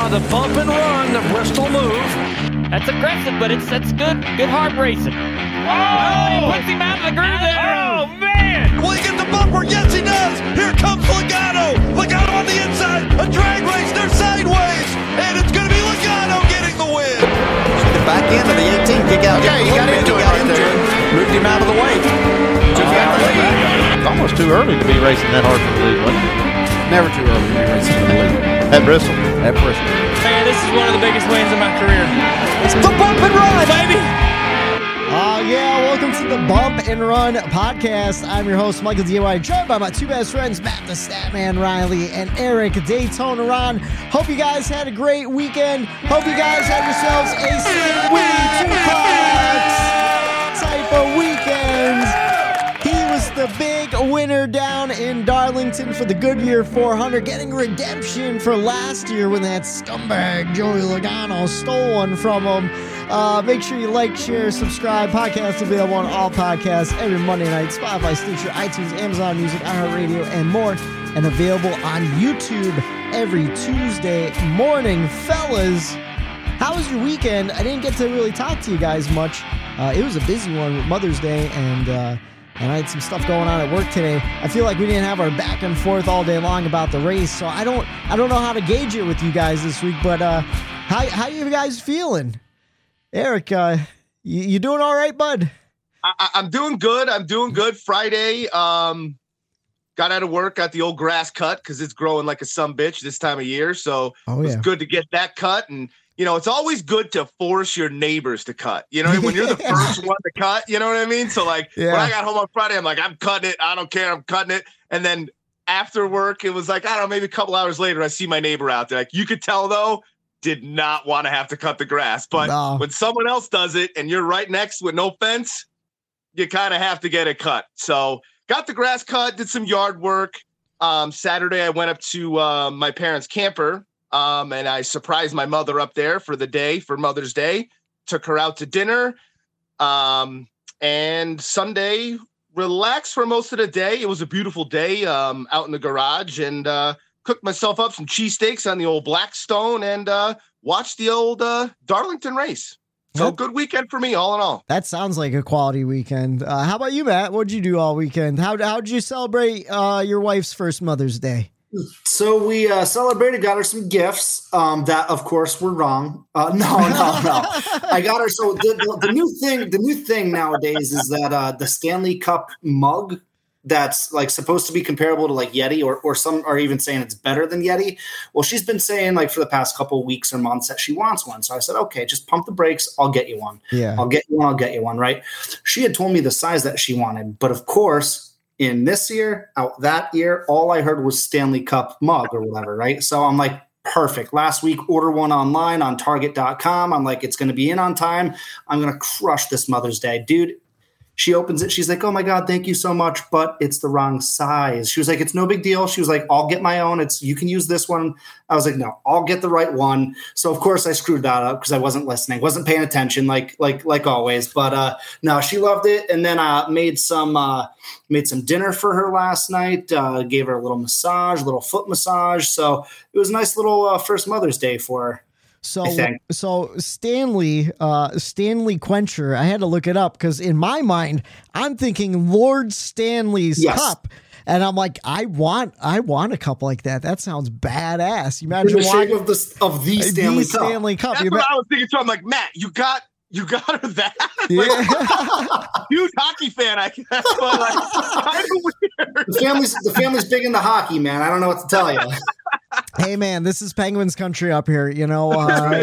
the bump and run, the Bristol move. That's aggressive, but that's good. Good hard racing. Oh, he puts him out of the groove there. Oh, man! Will he get the bumper? Yes, he does. Here comes Logano. Logano on the inside. A drag race. They're sideways. And it's going to be Logano getting the win. The back end of the 18 kick out. Okay, he got into it right there. Moved him out of the way. Took out the lead. It's almost too early to be racing that hard for the lead, wasn't it? Never too early to be racing for the lead. At Bristol. At Bristol. Man, this is one of the biggest wins of my career. It's the Bump and Run, Baby. Oh, yeah. Welcome to the Bump and Run podcast. I'm your host, Michael DIY, joined by my two best friends, Matt the Statman Riley and Eric Daytona Ron. Hope you guys had a great weekend. Hope you guys had yourselves a Sweet Winnie Tupac type of weekend. He was the big winner down in Darlington for the Goodyear 400, getting redemption for last year when that scumbag Joey Logano stole one from him. Make sure you like, share, subscribe. Podcast available on all podcasts every Monday night. Spotify, Stitcher, iTunes, Amazon Music, iHeartRadio, and more. And available on YouTube every Tuesday morning. Fellas, how was your weekend? I didn't get to really talk to you guys much. It was a busy one with Mother's Day, and I had some stuff going on at work today. I feel like we didn't have our back and forth all day long about the race, so I don't know how to gauge it with you guys this week. But how you guys feeling? Eric, you doing all right, bud? I'm doing good. Friday, got out of work, got the old grass cut because it's growing like a sumbitch this time of year. So it was good to get that cut. And, you know, it's always good to force your neighbors to cut. You know, when you're the first one to cut, you know what I mean? So, like, when I got home on Friday, I'm like, I'm cutting it. I don't care. I'm cutting it. And then after work, it was like, I don't know, maybe a couple hours later, I see my neighbor out there. Like, you could tell, though, did not want to have to cut the grass. But when someone else does it and you're right next with no fence, you kind of have to get it cut. So got the grass cut, did some yard work. Saturday, I went up to my parents' camper, and I surprised my mother up there for the day, for Mother's Day. Took her out to dinner. And Sunday, relaxed for most of the day. It was a beautiful day out in the garage, and cooked myself up some cheesesteaks on the old Blackstone and watched the old Darlington race. So good weekend for me, all in all. That sounds like a quality weekend. How about you, Matt? What'd you do all weekend? How'd you celebrate your wife's first Mother's Day? So we celebrated, got her some gifts that, of course, were wrong. No. I got her. So the new thing nowadays is that the Stanley Cup mug that's like supposed to be comparable to like Yeti, or some are even saying it's better than Yeti. Well, she's been saying like for the past couple of weeks or months that she wants one. So I said, okay, just pump the brakes. I'll get you one. Yeah. I'll get you one. Right. She had told me the size that she wanted, but of course in this year, out that year, all I heard was Stanley Cup mug or whatever. Right. So I'm like, perfect. Last week, order one online on Target.com. I'm like, it's going to be in on time. I'm going to crush this Mother's Day, dude. She opens it. She's like, oh, my God, thank you so much. But it's the wrong size. She was like, it's no big deal. She was like, I'll get my own. You can use this one. I was like, no, I'll get the right one. So, of course, I screwed that up because I wasn't listening, wasn't paying attention like always. But no, she loved it. And then made some dinner for her last night, gave her a little massage, a little foot massage. So it was a nice little first Mother's Day for her. So Stanley Quencher, I had to look it up because in my mind, I'm thinking Lord Stanley's cup. And I'm like, I want a cup like that. That sounds badass. You imagine the shape of the Stanley Cup. That's what I was thinking too. I'm like, Matt, you got her that? Yeah. Like, huge hockey fan, I guess, but like kind of weird. The family's big into hockey, man. I don't know what to tell you. Hey man, this is Penguins country up here. You know,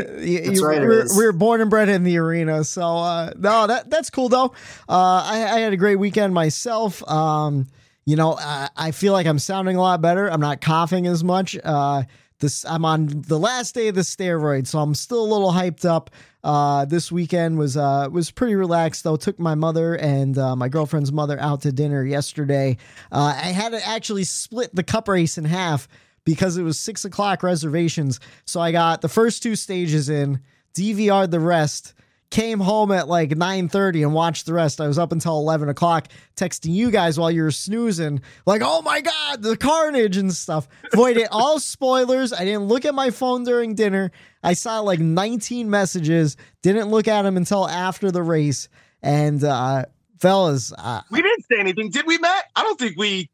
we're born and bred in the arena. So no, that's cool though. I had a great weekend myself. You know, I feel like I'm sounding a lot better. I'm not coughing as much. I'm on the last day of the steroids, so I'm still a little hyped up. This weekend was pretty relaxed though. Took my mother and my girlfriend's mother out to dinner yesterday. I had to actually split the cup race in half because it was 6 o'clock reservations. So I got the first two stages in, DVR'd the rest, came home at like 9:30 and watched the rest. I was up until 11 o'clock texting you guys while you were snoozing, like, oh my God, the carnage and stuff. Avoided all spoilers. I didn't look at my phone during dinner. I saw like 19 messages, didn't look at them until after the race. And fellas, we didn't say anything, did we, Matt? I don't think we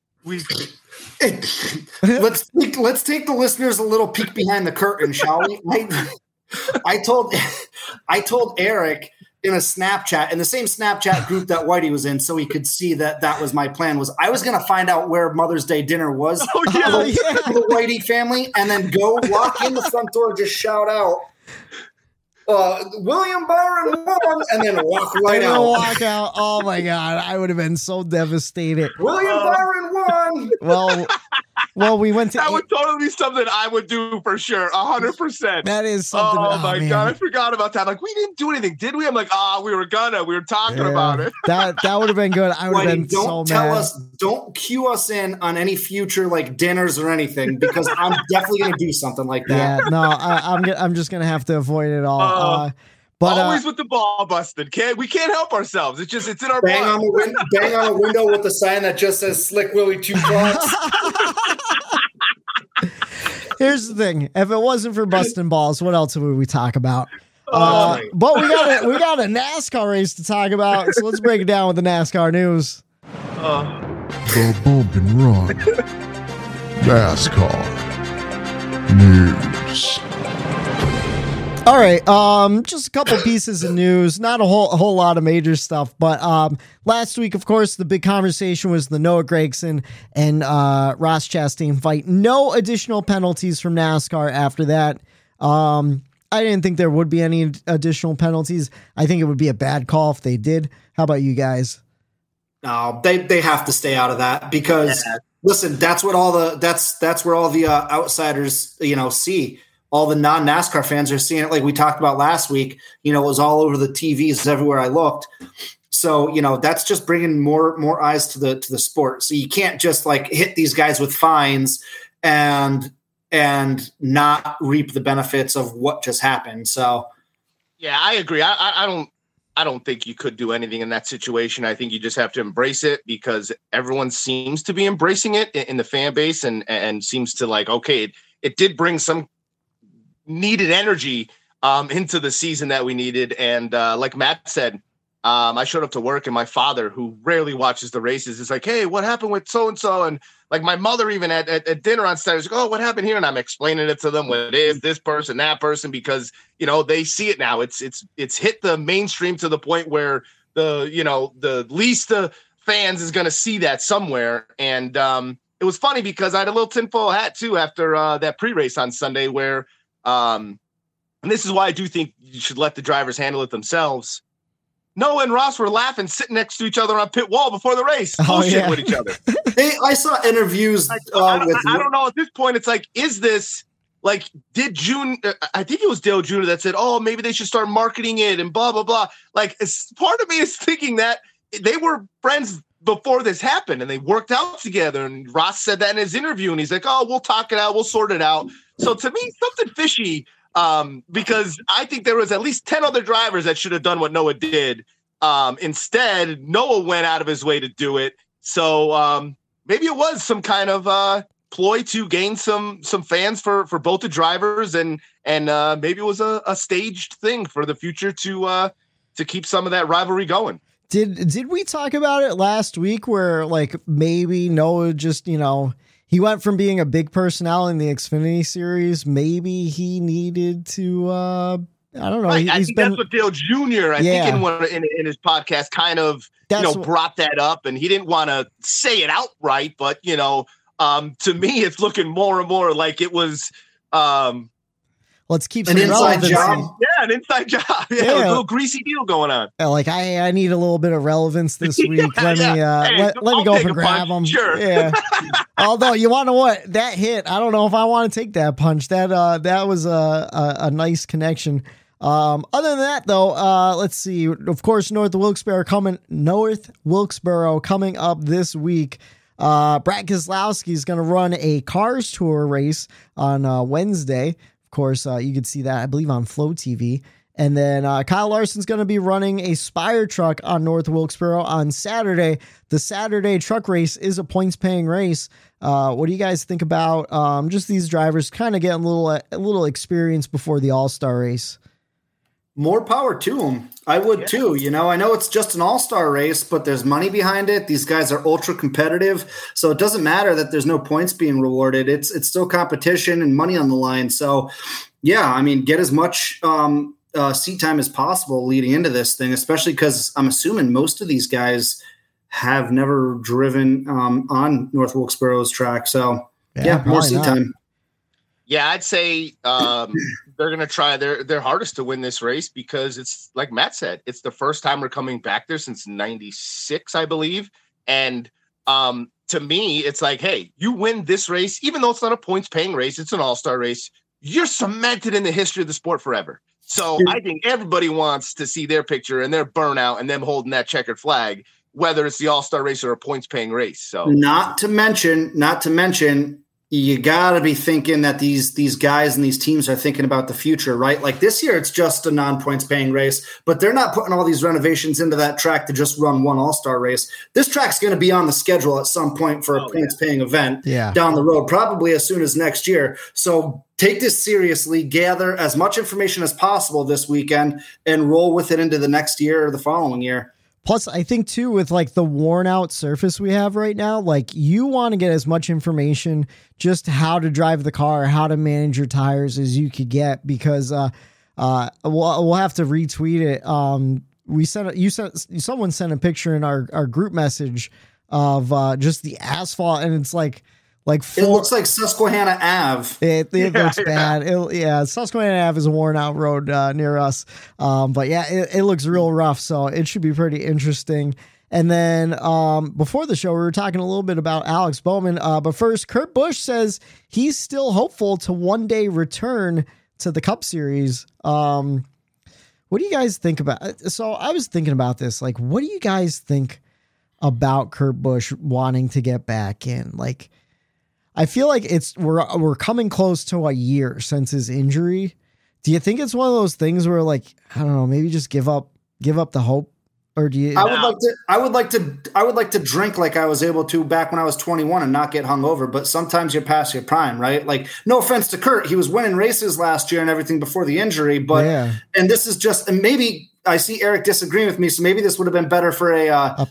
let's take the listeners a little peek behind the curtain, shall we? I told Eric in a Snapchat, in the same Snapchat group that Whitey was in, so he could see that was my plan. Was I was going to find out where Mother's Day dinner was for the Whitey family, and then go walk in the front door, just shout out, William Byron won, and then walk right out. Walk out. Oh my God, I would have been so devastated. William Byron won. Well, we went to. That would totally be something I would do for sure, 100%. That is something. Oh my God, I forgot about that. Like, we didn't do anything, did we? I'm like, we were talking about it. That would have been good. I would have been so mad. Don't cue us in on any future like dinners or anything, because I'm definitely going to do something like that. Yeah, no, I'm just going to have to avoid it all. But always with the ball busted. We can't help ourselves. It's in our bang on a window with a sign that just says "Slick Willie 2 Clubs." Here's the thing: if it wasn't for busting balls, what else would we talk about? But we got a NASCAR race to talk about, so let's break it down with the NASCAR news. The Bump and Run NASCAR news. All right, just a couple pieces of news, not a whole lot of major stuff, but last week, of course, the big conversation was the Noah Gragson and Ross Chastain fight. No additional penalties from NASCAR after that. I didn't think there would be any additional penalties. I think it would be a bad call if they did. How about you guys? No, they have to stay out of that, because listen, that's where all the outsiders, see. All the non-NASCAR fans are seeing it, like we talked about last week. It was all over the TVs everywhere I looked. So, that's just bringing more eyes to the sport. So you can't just like hit these guys with fines and not reap the benefits of what just happened. So, yeah, I agree. I don't think you could do anything in that situation. I think you just have to embrace it, because everyone seems to be embracing it in the fan base and seems to like, okay, it did bring some needed energy into the season that we needed. And like Matt said, I showed up to work, and my father, who rarely watches the races, is like, hey, what happened with so-and-so? And like my mother, even at dinner on Saturday, was like, oh, what happened here? And I'm explaining it to them, what it is, this person, that person, because, they see it now. It's hit the mainstream to the point where the least fans is going to see that somewhere. And it was funny because I had a little tinfoil hat too after that pre-race on Sunday where, and this is why I do think you should let the drivers handle it themselves. Noah and Ross were laughing, sitting next to each other on pit wall before the race, bullshit with each other. I saw interviews. I don't know. At this point, it's like, is this like, did June? I think it was Dale Jr. that said, "Oh, maybe they should start marketing it," and blah blah blah. Like, part of me is thinking that they were friends before this happened, and they worked out together. And Ross said that in his interview, and he's like, "Oh, we'll talk it out, we'll sort it out." So to me, something fishy. Because I think there was at least 10 other drivers that should have done what Noah did. Instead, Noah went out of his way to do it. So maybe it was some kind of ploy to gain some fans for both the drivers, and maybe it was a staged thing for the future to keep some of that rivalry going. Did we talk about it last week where like maybe Noah just, he went from being a big personality in the Xfinity series. Maybe he needed to, I don't know. Right. I think that's what Dale Jr. I think in his podcast kind of, brought that up, and he didn't want to say it outright, but to me, it's looking more and more like it was, let's keep an inside job. Yeah, an inside job. Yeah, a little greasy deal going on. Like I need a little bit of relevance this week. Let me go up and grab them. Sure. Yeah. Although you want to know what that hit, I don't know if I want to take that punch. That was a nice connection. Other than that, though, let's see. Of course, North Wilkesboro coming up this week. Brad Keselowski is going to run a Cars Tour race on Wednesday. Of course, you could see that, I believe, on Flow TV. And then Kyle Larson's going to be running a Spire truck on North Wilkesboro on Saturday. The Saturday truck race is a points-paying race. What do you guys think about just these drivers kind of getting a little experience before the All-Star race? More power to them. I would too. You know, I know it's just an all-star race, but there's money behind it. These guys are ultra competitive. So it doesn't matter that there's no points being rewarded. It's still competition and money on the line. So yeah, I mean, get as much seat time as possible leading into this thing, especially because I'm assuming most of these guys have never driven on North Wilkesboro's track. So yeah more seat time. Yeah, I'd say they're going to try their hardest to win this race because it's like Matt said, it's the first time we're coming back there since 96, I believe. And to me, it's like, hey, you win this race, even though it's not a points paying race, it's an all-star race. You're cemented in the history of the sport forever. So I think everybody wants to see their picture and their burnout and them holding that checkered flag, whether it's the all-star race or a points paying race. So not to mention, you got to be thinking that these guys and these teams are thinking about the future, right? Like this year, it's just a non-points paying race, but they're not putting all these renovations into that track to just run one all-star race. This track's going to be on the schedule at some point for a points paying event down the road, probably as soon as next year. So take this seriously, gather as much information as possible this weekend and roll with it into the next year or the following year. Plus, I think, too, with like the worn out surface we have right now, like you want to get as much information just how to drive the car, how to manage your tires as you could get, because we'll have to retweet it. Someone sent a picture in our group message of just the asphalt, and it's like it looks like Susquehanna Ave. It looks bad. Susquehanna Ave is a worn out road near us. But yeah, it looks real rough. So it should be pretty interesting. And then before the show, we were talking a little bit about Alex Bowman. But first, Kurt Busch says he's still hopeful to one day return to the Cup Series. What do you guys think about? So I was thinking about this. Like, what do you guys think about Kurt Busch wanting to get back in? Like, I feel like we're coming close to a year since his injury. Do you think it's one of those things where, like, I don't know, maybe just give up the hope, or do you? I would like to drink like I was able to back when I was 21 and not get hungover. But sometimes you're past your prime, right? Like, no offense to Kurt, he was winning races last year and everything before the injury. But and this is just, and maybe I see Eric disagreeing with me, so maybe this would have been better for a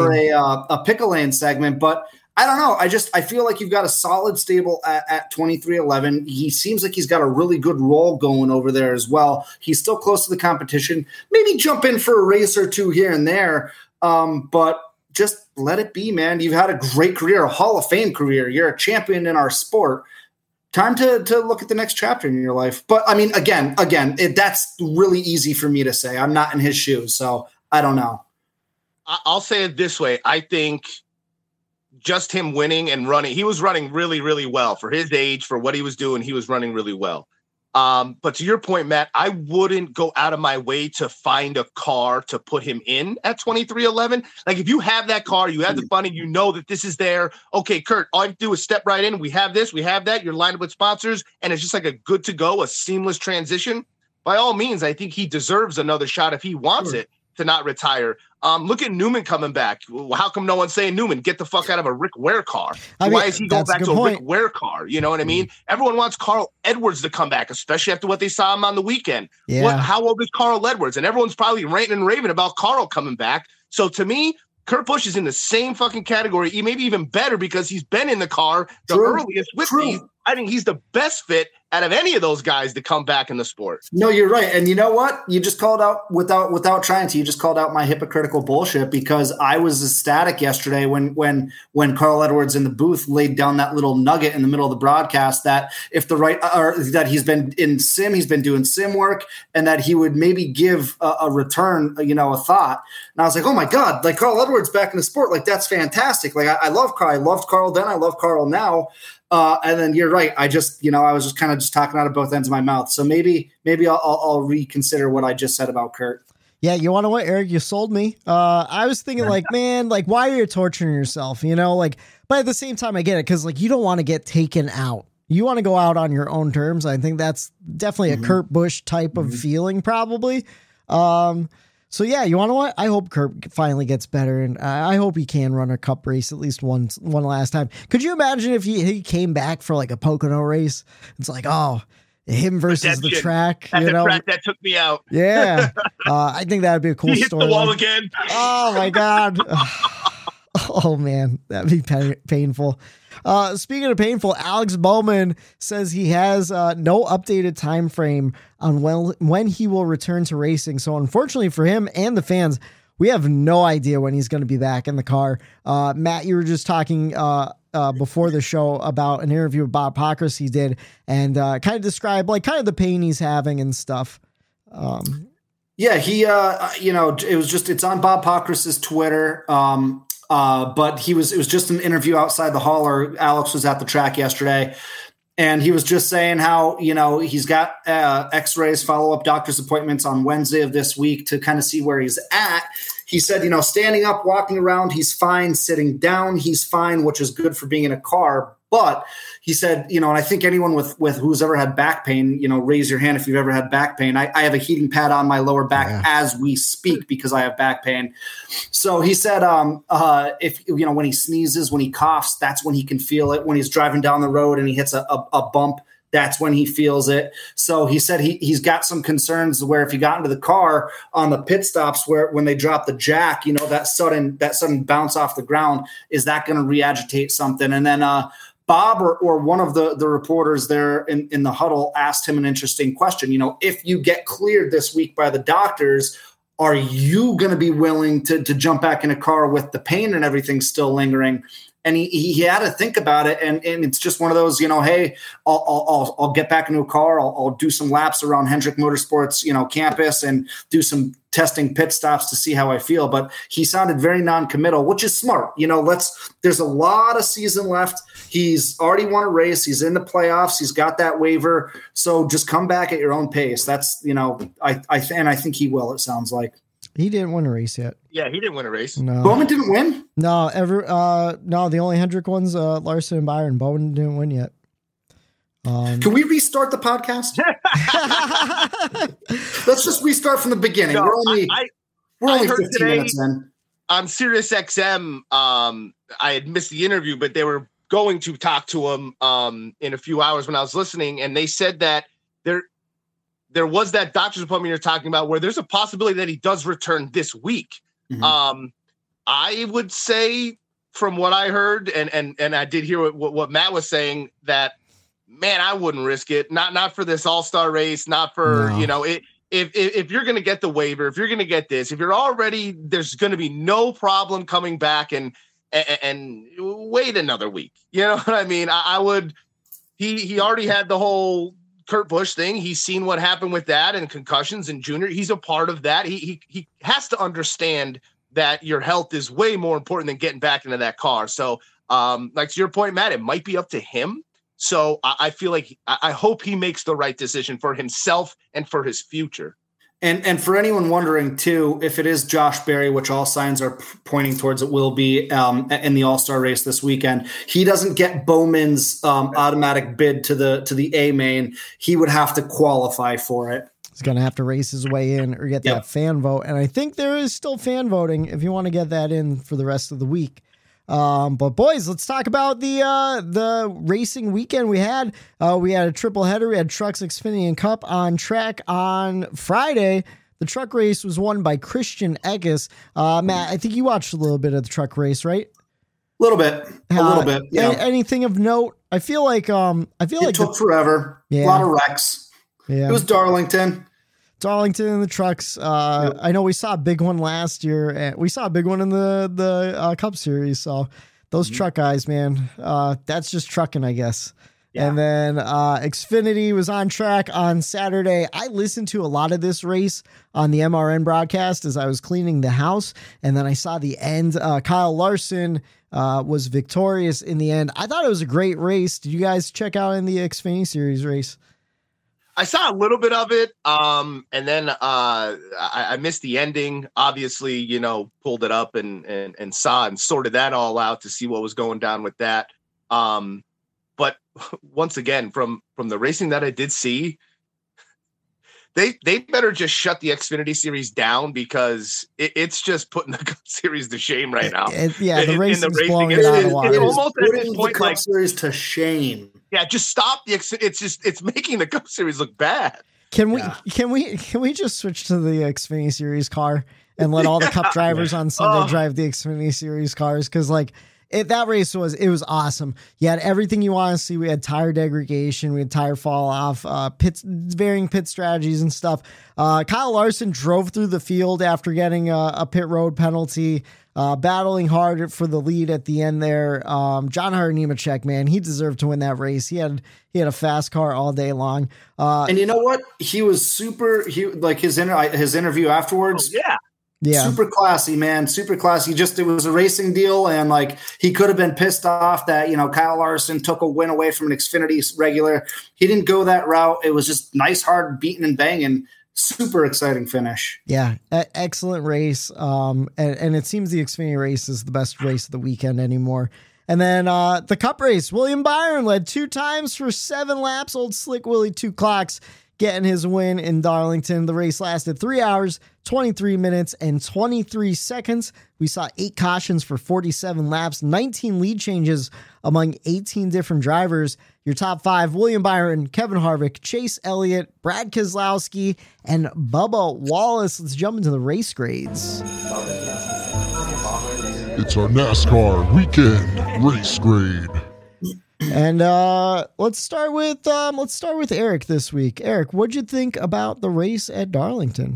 pickle lane segment, but. I don't know. I feel like you've got a solid stable at 23-11. He seems like he's got a really good role going over there as well. He's still close to the competition. Maybe jump in for a race or two here and there, but just let it be, man. You've had a great career, a Hall of Fame career. You're a champion in our sport. Time to look at the next chapter in your life. But, I mean, again, that's really easy for me to say. I'm not in his shoes, so I don't know. I'll say it this way. I think – just him winning and running, he was running really, really well for his age, for what he was doing. He was running really well. But to your point, Matt, I wouldn't go out of my way to find a car to put him in at 23-11. Like, if you have that car, you have the funding, you know that this is there. Okay, Kurt, all you have to do is step right in. We have this, we have that. You're lined up with sponsors, and it's just like a good to go, a seamless transition. By all means, I think he deserves another shot if he wants it to not retire. Look at Newman coming back. How come no one's saying, Newman, get the fuck out of a Rick Ware car? Why is he going back to a Rick Ware car? You know what I mean? Everyone wants Carl Edwards to come back, especially after what they saw him on the weekend. Yeah. How old is Carl Edwards? And everyone's probably ranting and raving about Carl coming back. So to me, Kurt Busch is in the same fucking category, maybe even better, because he's been in the car the earliest with these. I think he's the best fit out of any of those guys to come back in the sport. No, you're right. And you know what? You just called out without trying to, you just called out my hypocritical bullshit, because I was ecstatic yesterday when Carl Edwards in the booth laid down that little nugget in the middle of the broadcast that if the right, or that he's been in sim, he's been doing sim work, and that he would maybe give a return, a thought. And I was like, oh my God, like Carl Edwards back in the sport. Like, that's fantastic. Like, I love Carl. I loved Carl then. I love Carl now. And then you're right. I just, I was just kind of just talking out of both ends of my mouth. So maybe I'll reconsider what I just said about Kurt. Yeah. You want to what, Eric? You sold me. I was thinking like, man, like, why are you torturing yourself? But at the same time, I get it. 'Cause like, you don't want to get taken out. You want to go out on your own terms. I think that's definitely a Kurt Busch type of feeling, probably. So yeah, you want to what? I hope Kurt finally gets better, and I hope he can run a cup race at least one last time. Could you imagine if he came back for like a Pocono race? It's like, oh, him versus the track. That's the track that took me out. Yeah, I think that would be a cool story. He hit the wall again. Oh my god. Oh man, that'd be painful. Speaking of painful, Alex Bowman says he has no updated time frame on when he will return to racing. So unfortunately for him and the fans, we have no idea when he's going to be back in the car. Matt, you were just talking before the show about an interview with Bob Pockrass he did, and kind of describe like kind of the pain he's having and stuff. Yeah, he it's on Bob Pockrass's Twitter. But it was just an interview outside the hauler. Alex was at the track yesterday, and he was just saying how, he's got x-rays, follow-up doctor's appointments on Wednesday of this week to kind of see where he's at. He said, standing up, walking around, he's fine. Sitting down, he's fine, which is good for being in a car. But he said, and I think anyone with who's ever had back pain, raise your hand if you've ever had back pain. I have a heating pad on my lower back as we speak because I have back pain. So he said, if when he sneezes, when he coughs, that's when he can feel it. When he's driving down the road and he hits a bump, that's when he feels it. So he said he's got some concerns where if he got into the car on the pit stops when they drop the jack, that sudden bounce off the ground, is that going to re-agitate something? And then Bob or one of the reporters there in the huddle asked him an interesting question. If you get cleared this week by the doctors, are you going to be willing to jump back in a car with the pain and everything still lingering? And he had to think about it, and it's just one of those, hey, I'll get back into a car, I'll do some laps around Hendrick Motorsports, campus, and do some testing pit stops to see how I feel. But he sounded very non-committal, which is smart. There's a lot of season left. He's already won a race. He's in the playoffs. He's got that waiver. So just come back at your own pace. That's I think he will. It sounds like. He didn't win a race yet. Yeah, he didn't win a race. No. Bowman didn't win? No, the only Hendrick ones, Larson and Byron. Bowman didn't win yet. Can we restart the podcast? Let's just restart from the beginning. No, we're only 15 minutes in. On Sirius XM, I had missed the interview, but they were going to talk to him in a few hours when I was listening, and they said that there was that doctor's appointment you're talking about where there's a possibility that he does return this week. Mm-hmm. I would say from what I heard, and I did hear what Matt was saying, that, man, I wouldn't risk it. Not for this all-star race, not for, if you're going to get the waiver, if you're going to get this, if you're already, there's going to be no problem coming back and wait another week. You know what I mean? I would, he already had the whole Kurt Busch thing. He's seen what happened with that and concussions and junior. He's a part of that. He has to understand that your health is way more important than getting back into that car. So like to your point, Matt, it might be up to him. So I feel like I hope he makes the right decision for himself and for his future. And for anyone wondering too, if it is Josh Berry, which all signs are pointing towards it will be in the All-Star race this weekend, he doesn't get Bowman's automatic bid to the A main. He would have to qualify for it. He's going to have to race his way in or get that fan vote. And I think there is still fan voting if you want to get that in for the rest of the week. But boys, let's talk about the racing weekend we had. We had a triple header. We had Trucks Xfinity and Cup on track on Friday. The truck race was won by Christian Eckes. Matt, I think you watched a little bit of the truck race, right? A little bit. Yeah. Anything of note? I feel like it took forever. Yeah. A lot of wrecks. Yeah. It was Darlington and the trucks. I know we saw a big one last year, and we saw a big one in the Cup Series. So those truck guys, man, that's just trucking, I guess. Yeah. And then Xfinity was on track on Saturday. I listened to a lot of this race on the MRN broadcast as I was cleaning the house, and then I saw the end. Kyle Larson was victorious in the end. I thought it was a great race. Did you guys check out in the Xfinity Series race? I saw a little bit of it, and then I missed the ending. Obviously, pulled it up and saw and sorted that all out to see what was going down with that. But once again, from the racing that I did see, they better just shut the Xfinity Series down, because it's just putting the Cup Series to shame right now. The racing's blowing it out of the water. It's almost at this point, the Cup Series to shame. Yeah, just stop the it's making the Cup Series look bad. Can we just switch to the Xfinity Series car and let all the Cup drivers on Sunday drive the Xfinity Series cars? Because that race was awesome. You had everything you want to see. We had tire degradation, we had tire fall off, varying pit strategies and stuff. Kyle Larson drove through the field after getting a pit road penalty, battling hard for the lead at the end there. John Hunter Nemechek, man, he deserved to win that race. He had a fast car all day long. And you know what? He was super. His interview afterwards. Yeah. Super classy, man. Super classy. It was a racing deal. And he could have been pissed off that, Kyle Larson took a win away from an Xfinity regular. He didn't go that route. It was just nice, hard beating and banging. Super exciting finish. Yeah. Excellent race. And it seems the Xfinity race is the best race of the weekend anymore. And then the Cup race, William Byron led 2 times for 7 laps. Old Slick Willie 2 clocks getting his win in Darlington. The race lasted 3 hours, 23 minutes, and 23 seconds. We saw 8 cautions for 47 laps, 19 lead changes among 18 different drivers. Your top 5, William Byron, Kevin Harvick, Chase Elliott, Brad Keselowski, and Bubba Wallace. Let's jump into the race grades. It's our NASCAR weekend race grade. And let's start with Eric this week. Eric, what'd you think about the race at Darlington?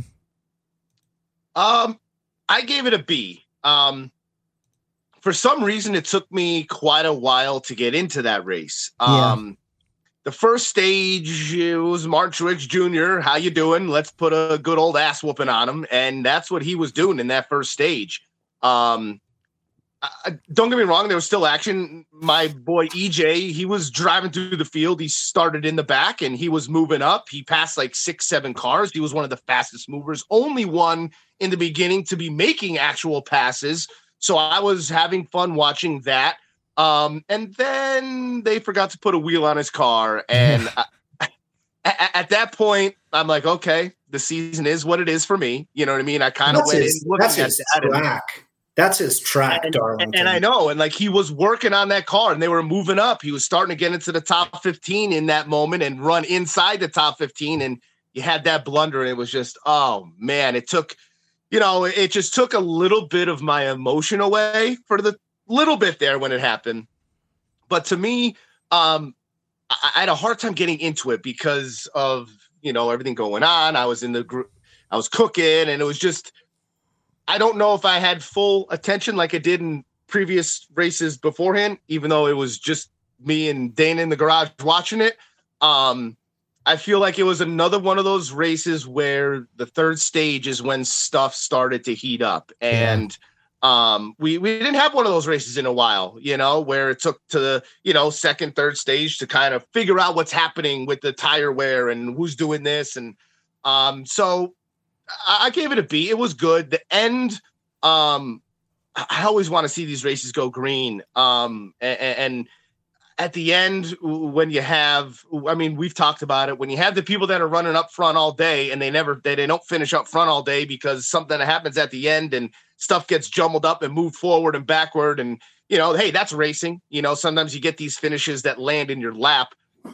I gave it a B. For some reason, it took me quite a while to get into that race. The first stage, it was Martin Truex Jr. How you doing? Let's put a good old ass whooping on him, and that's what he was doing in that first stage. Don't get me wrong, there was still action. My boy EJ, he was driving through the field. He started in the back and he was moving up. He passed 6-7 cars. He was one of the fastest movers, only one in the beginning to be making actual passes. So I was having fun watching that. And then they forgot to put a wheel on his car. And at that point, I'm like, okay, the season is what it is for me. You know what I mean? I kind of went in looking at that. That's his track, Darlington. And I know. And he was working on that car and they were moving up. He was starting to get into the top 15 in that moment and run inside the top 15. And you had that blunder. And it was just, oh man, it just took a little bit of my emotion away for the little bit there when it happened. But to me, I had a hard time getting into it because of, everything going on. I was in the group, I was cooking, and it was just, I don't know if I had full attention like I did in previous races beforehand, even though it was just me and Dana in the garage watching it. I feel like it was another one of those races where the third stage is when stuff started to heat up. And we didn't have one of those races in a while, where it took to the, second, third stage to kind of figure out what's happening with the tire wear and who's doing this. And so I gave it a B. It was good. The end, I always want to see these races go green. And at the end, when you have, we've talked about it, when you have the people that are running up front all day and they don't finish up front all day because something happens at the end and stuff gets jumbled up and moved forward and backward. And, hey, that's racing. Sometimes you get these finishes that land in your lap.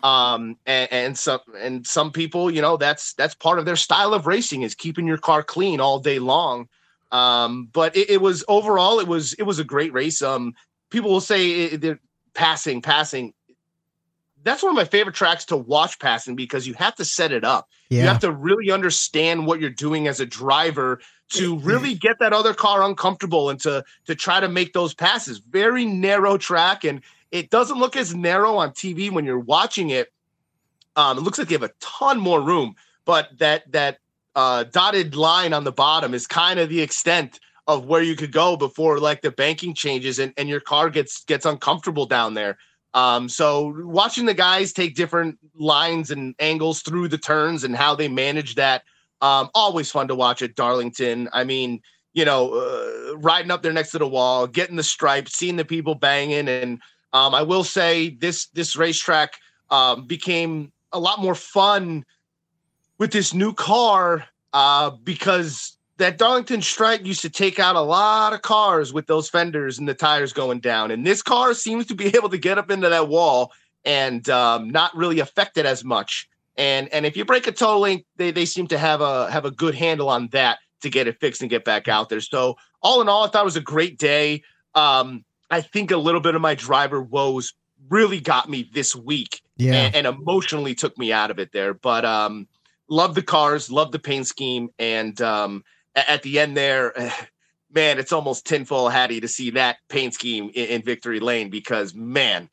And some people, that's part of their style of racing is keeping your car clean all day long. But it was overall, it was a great race. People will say they're passing. That's one of my favorite tracks to watch passing because you have to set it up. Yeah. You have to really understand what you're doing as a driver to really get that other car uncomfortable and to try to make those passes. Very narrow track, and it doesn't look as narrow on TV when you're watching it. It looks like they have a ton more room, but that dotted line on the bottom is kind of the extent of where you could go before the banking changes and your car gets uncomfortable down there. So watching the guys take different lines and angles through the turns and how they manage that, always fun to watch at Darlington. Riding up there next to the wall, getting the stripe, seeing the people banging, and I will say this racetrack became a lot more fun with this new car because that Darlington strike used to take out a lot of cars with those fenders and the tires going down. And this car seems to be able to get up into that wall and not really affect it as much. And if you break a toe link, they seem to have a good handle on that to get it fixed and get back out there. So all in all, I thought it was a great day. I think a little bit of my driver woes really got me this week and emotionally took me out of it there. But love the cars, love the paint scheme. And at the end there, man, it's almost tinfoil hatty to see that paint scheme in Victory Lane because, man,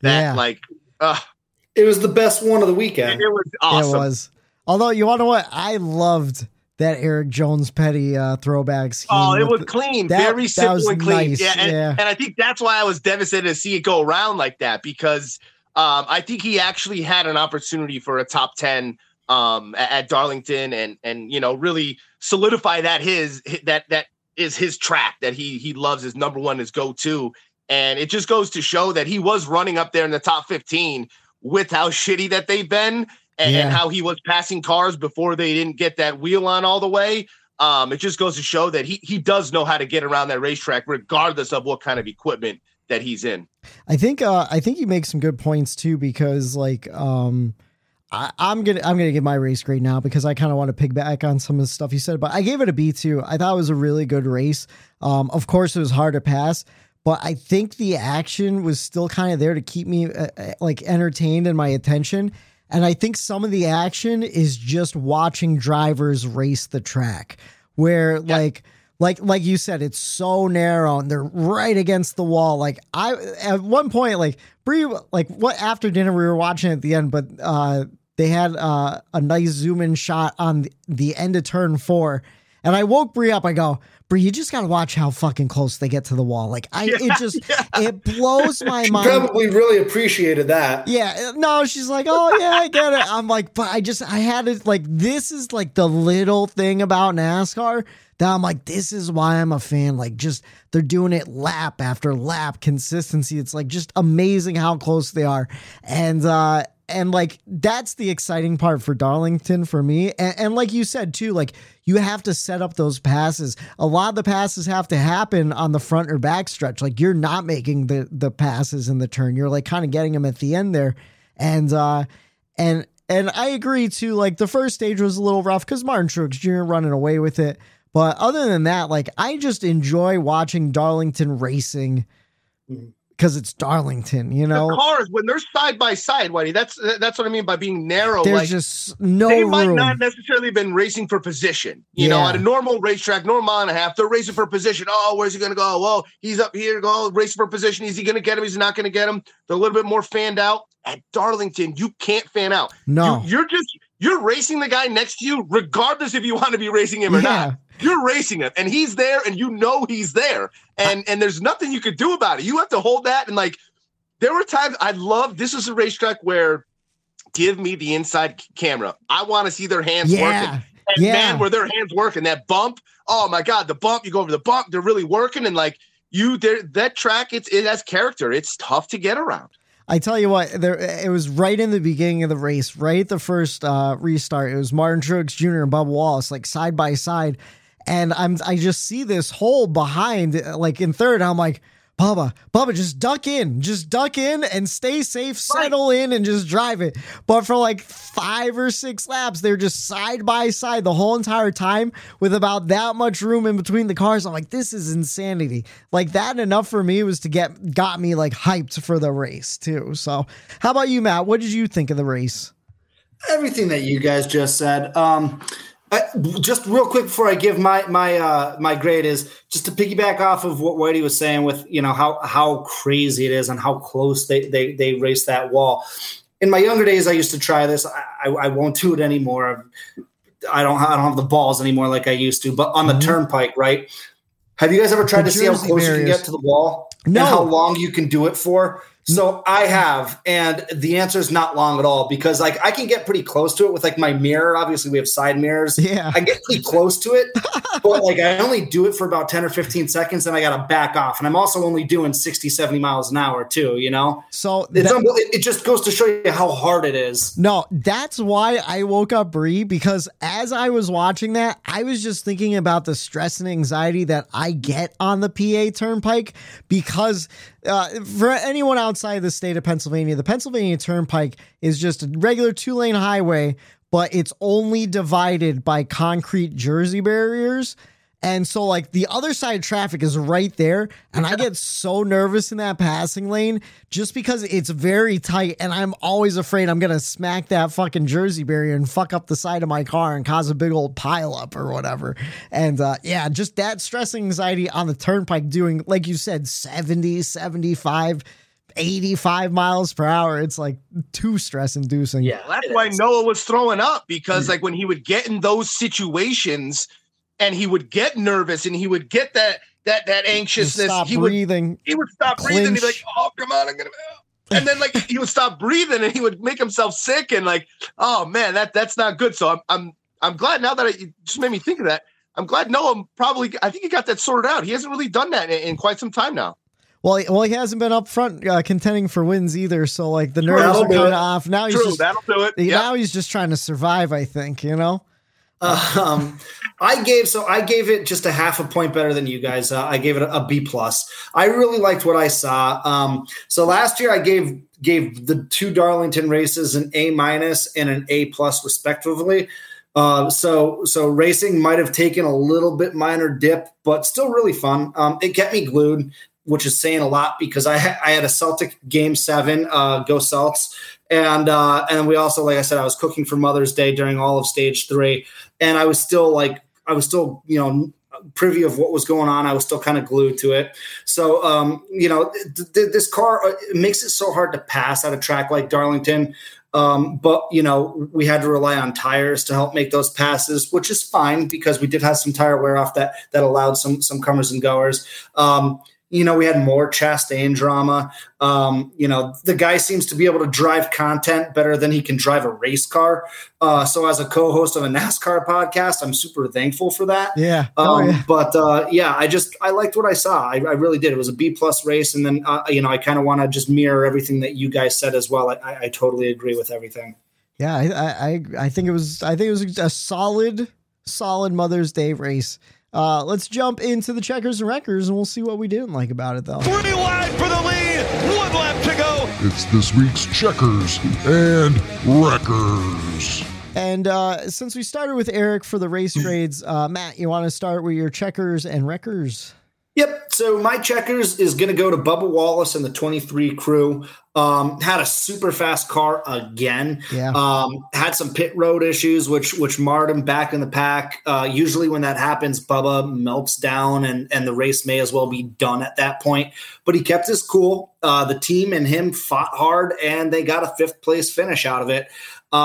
it was the best one of the weekend. It was awesome. It was. Although, you want to know what? I loved that Eric Jones Petty throwback scheme. Oh, it was clean. Very simple and clean. Nice. And I think that's why I was devastated to see it go around like that because I think he actually had an opportunity for a top 10 at Darlington and really solidify that that is his track that he loves, his number one, his go-to. And it just goes to show that he was running up there in the top 15 with how shitty that they've been and how he was passing cars before they didn't get that wheel on all the way. It just goes to show that he does know how to get around that racetrack regardless of what kind of equipment that he's in. I think you make some good points too, because I'm gonna give my race grade now because I kind of want to piggyback on some of the stuff you said, but I gave it a B2. I thought it was a really good race. Of course it was hard to pass, but I think the action was still kind of there to keep me entertained and my attention. And I think some of the action is just watching drivers race the track where like you said, it's so narrow and they're right against the wall. Like at one point, after dinner, we were watching at the end, but, they had a nice zoom in shot on the end of turn 4. And I woke Bree up. I go, Bree, you just got to watch how fucking close they get to the wall. It blows my mind. She probably really appreciated that. Yeah. No, she's like, oh yeah, I get it. I'm like, but I had it this is the little thing about NASCAR that I'm like, this is why I'm a fan. They're doing it lap after lap, consistency. It's just amazing how close they are. And that's the exciting part for Darlington for me. And like you said too, you have to set up those passes. A lot of the passes have to happen on the front or back stretch. You're not making the passes in the turn. You're kind of getting them at the end there. And I agree too. The first stage was a little rough because Martin Truex Jr. running away with it. But other than that, I just enjoy watching Darlington racing. Because it's Darlington, The cars, when they're side by side, Whitey, that's what I mean by being narrow. There's just no They room. might not necessarily been racing for position. You know, at a normal racetrack, normal mile and a half, they're racing for position. Oh, where's he going to go? Well, he's up here, go racing for position. Is he going to get him? Is he not going to get him? They're a little bit more fanned out. At Darlington, you can't fan out. No. You're racing the guy next to you, regardless if you want to be racing him or not. You're racing him, and he's there, and he's there, and there's nothing you could do about it. You have to hold that, and there were times this is a racetrack where give me the inside camera. I want to see their hands working. And man, where their hands working, that bump. Oh my God, the bump! You go over the bump, they're really working, and that track, it has character. It's tough to get around. I tell you what, it was right in the beginning of the race, right at the first restart. It was Martin Truex Jr. and Bubba Wallace, side by side. And I just see this hole behind, in third. I'm like, Bubba, just duck in and stay safe, settle in and just drive it. But for 5 or 6 laps, they're just side by side the whole entire time with about that much room in between the cars. I'm like, this is insanity. That enough for me was got me hyped for the race too. So how about you, Matt? What did you think of the race? Everything that you guys just said. Just real quick before I give my grade is just to piggyback off of what Whitey was saying with how crazy it is and how close they race that wall. In my younger days, I used to try this. I won't do it anymore. I don't have the balls anymore like I used to. But on the turnpike, right? Have you guys ever tried to see how close you can get to the wall? No. And how long you can do it for? So I have, and the answer is not long at all because like I can get pretty close to it with like my mirror. Obviously, we have side mirrors. Yeah, I get pretty close to it, but like I only do it for about 10 or 15 seconds, and I got to back off. And I'm also only doing 60, 70 miles an hour too. You know, so it just goes to show you how hard it is. No, that's why I woke up Bree, because as I was watching that, I was just thinking about the stress and anxiety that I get on the PA Turnpike because. For anyone outside the state of Pennsylvania, the Pennsylvania Turnpike is just a regular 2-lane highway, but it's only divided by concrete Jersey barriers. And so like the other side of traffic is right there. And I get so nervous in that passing lane just because it's very tight. And I'm always afraid I'm going to smack that fucking Jersey barrier and fuck up the side of my car and cause a big old pile up or whatever. And yeah, just that stress and anxiety on the turnpike doing, like you said, 70, 75, 85 miles per hour. It's like too stress inducing. Yeah, that's why Noah was throwing up because like when he would get in those situations, and he would get nervous and he would get that anxiousness. He would stop breathing. He'd be like, oh, come on, I'm going to. And then like he would stop breathing and he would make himself sick. And like, oh man, that's not good. So I'm glad now that you just made me think of that. I'm glad Noah I think he got that sorted out. He hasn't really done that in quite some time now. Well, he hasn't been up front contending for wins either. So like the nerves are kind of off. Now that'll do it. Now he's just trying to survive, I think, you know? I gave it just a half a point better than you guys. I gave it a B+. I really liked what I saw. So last year I gave the 2 Darlington races an A- and an A+ respectively. So racing might have taken a little bit minor dip, but still really fun. It kept me glued, which is saying a lot because I had a Celtic Game 7, go Celts. And we also, like I said, I was cooking for Mother's Day during all of stage 3. And I was still, you know, privy of what was going on. I was still kind of glued to it. So, you know, this car makes it so hard to pass at a track like Darlington. But, you know, we had to rely on tires to help make those passes, which is fine because we did have some tire wear off that allowed some comers and goers. You know, we had more Chastain drama. You know, the guy seems to be able to drive content better than he can drive a race car. So as a co-host of a NASCAR podcast, I'm super thankful for that. Yeah. But I liked what I saw. I really did. It was a B+ race. And then, you know, I kind of want to just mirror everything that you guys said as well. I totally agree with everything. Yeah. I think it was a solid Mother's Day race. Let's jump into the checkers and wreckers, and we'll see what we didn't like about it, though. 3 wide for the lead. 1 lap to go. It's this week's checkers and wreckers. And since we started with Eric for the race grades, Matt, you want to start with your checkers and wreckers? Yep. So my checkers is going to go to Bubba Wallace and the 23 crew. Had a super fast car again. Yeah. Had some pit road issues, which marred him back in the pack. Usually when that happens, Bubba melts down and the race may as well be done at that point. But he kept his cool. The team and him fought hard, and they got a 5th place finish out of it.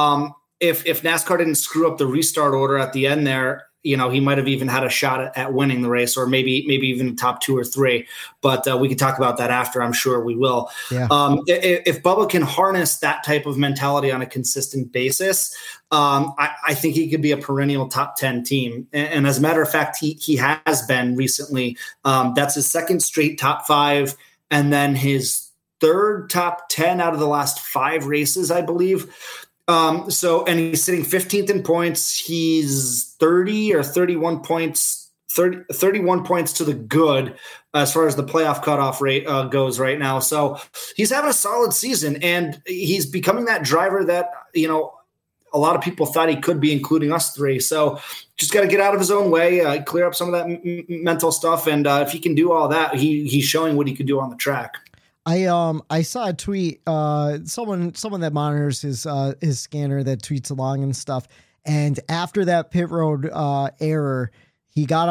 If NASCAR didn't screw up the restart order at the end there, you know, he might have even had a shot at winning the race, or maybe even top 2 or 3. But we can talk about that after. I'm sure we will. Yeah. If Bubba can harness that type of mentality on a consistent basis, I think he could be a perennial top 10 team. And as a matter of fact, he has been recently. That's his 2nd straight top 5, and then his 3rd top 10 out of the last 5 races, I believe. And he's sitting 15th in points. He's 31 points to the good as far as the playoff cutoff rate goes right now. So he's having a solid season, and he's becoming that driver that, you know, a lot of people thought he could be, including us 3. So just got to get out of his own way, clear up some of that mental stuff. And if he can do all that, he's showing what he could do on the track. I saw a tweet, someone that monitors his scanner that tweets along and stuff. And after that pit road error, he got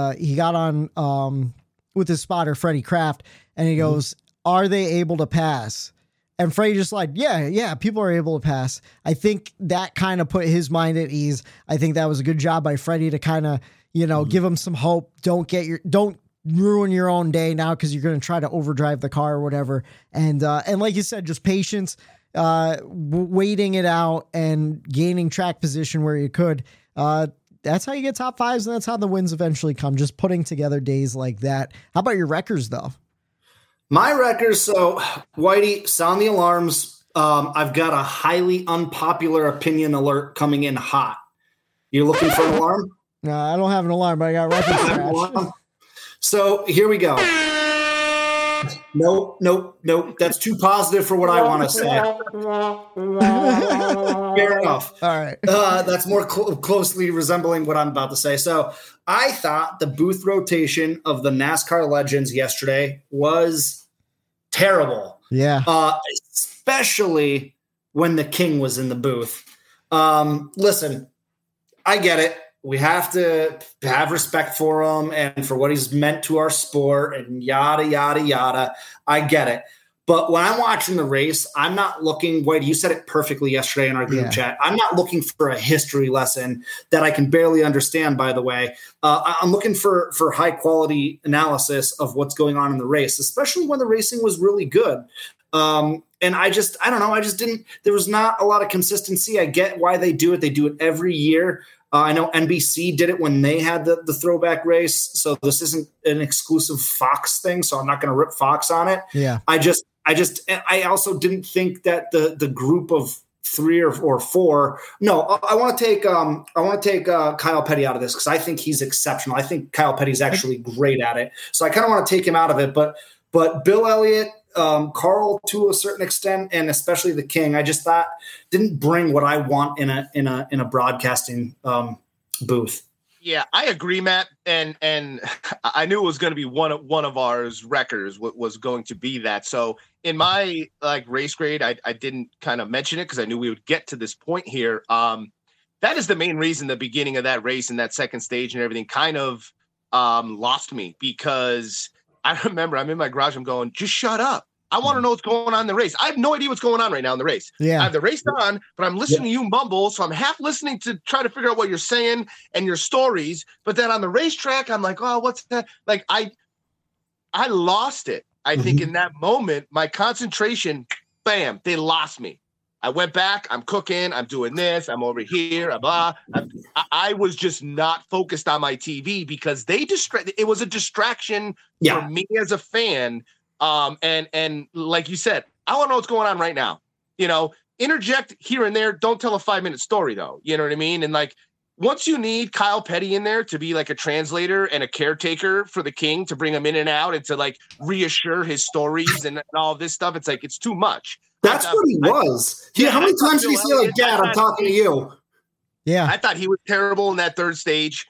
on with his spotter, Freddie Kraft, and he goes, "Are they able to pass?" And Freddie just like, yeah, people are able to pass. I think that kind of put his mind at ease. I think that was a good job by Freddie to kind of, you know, give him some hope. Don't ruin your own day now because you're going to try to overdrive the car or whatever. And like you said, just patience, waiting it out and gaining track position where you could. That's how you get top fives, and that's how the wins eventually come, just putting together days like that. How about your wreckers, though? My wreckers, so, Whitey, sound the alarms. I've got a highly unpopular opinion alert coming in hot. You looking for an alarm? No, I don't have an alarm, but I got record scratch. So here we go. Nope. That's too positive for what I want to say. Fair enough. All right. That's more closely resembling what I'm about to say. So I thought the booth rotation of the NASCAR legends yesterday was terrible. Yeah. Especially when the King was in the booth. Listen, I get it. We have to have respect for him and for what he's meant to our sport and yada, yada, yada. I get it. But when I'm watching the race, I'm not looking, Whitey, you said it perfectly yesterday in our group chat. I'm not looking for a history lesson that I can barely understand, by the way. I'm looking for high quality analysis of what's going on in the race, especially when the racing was really good. And I don't know. There was not a lot of consistency. I get why they do it. They do it every year. I know NBC did it when they had the throwback race. So this isn't an exclusive Fox thing. So I'm not going to rip Fox on it. Yeah. I also didn't think that the group of 3 or 4. No, I want to take Kyle Petty out of this because I think he's exceptional. I think Kyle Petty's actually great at it. So I kind of want to take him out of it. But Bill Elliott, Carl to a certain extent, and especially the King, I just thought didn't bring what I want in a broadcasting booth. Yeah, I agree, Matt, and I knew it was going to be one of ours wreckers was going to be that. So in my race grade, I didn't kind of mention it because I knew we would get to this point here. That is the main reason the beginning of that race and that second stage and everything kind of lost me because I remember I'm in my garage. I'm going, just shut up. I want to know what's going on in the race. I have no idea what's going on right now in the race. Yeah. I have the race on, but I'm listening to you mumble. So I'm half listening to try to figure out what you're saying and your stories. But then on the racetrack, I'm like, oh, what's that? Like I lost it. I think in that moment, my concentration, bam, they lost me. I went back. I'm cooking. I'm doing this. I'm over here. Blah. I was just not focused on my TV because it was a distraction for me as a fan. And like you said, I want to know what's going on right now. Interject here and there. Don't tell a 5-minute story though. You know what I mean? And once you need Kyle Petty in there to be like a translator and a caretaker for the King to bring him in and out and to reassure his stories and all this stuff, it's too much. That's what he was. How many times did he say, Dad, I'm talking to you? Yeah. I thought he was terrible in that third stage.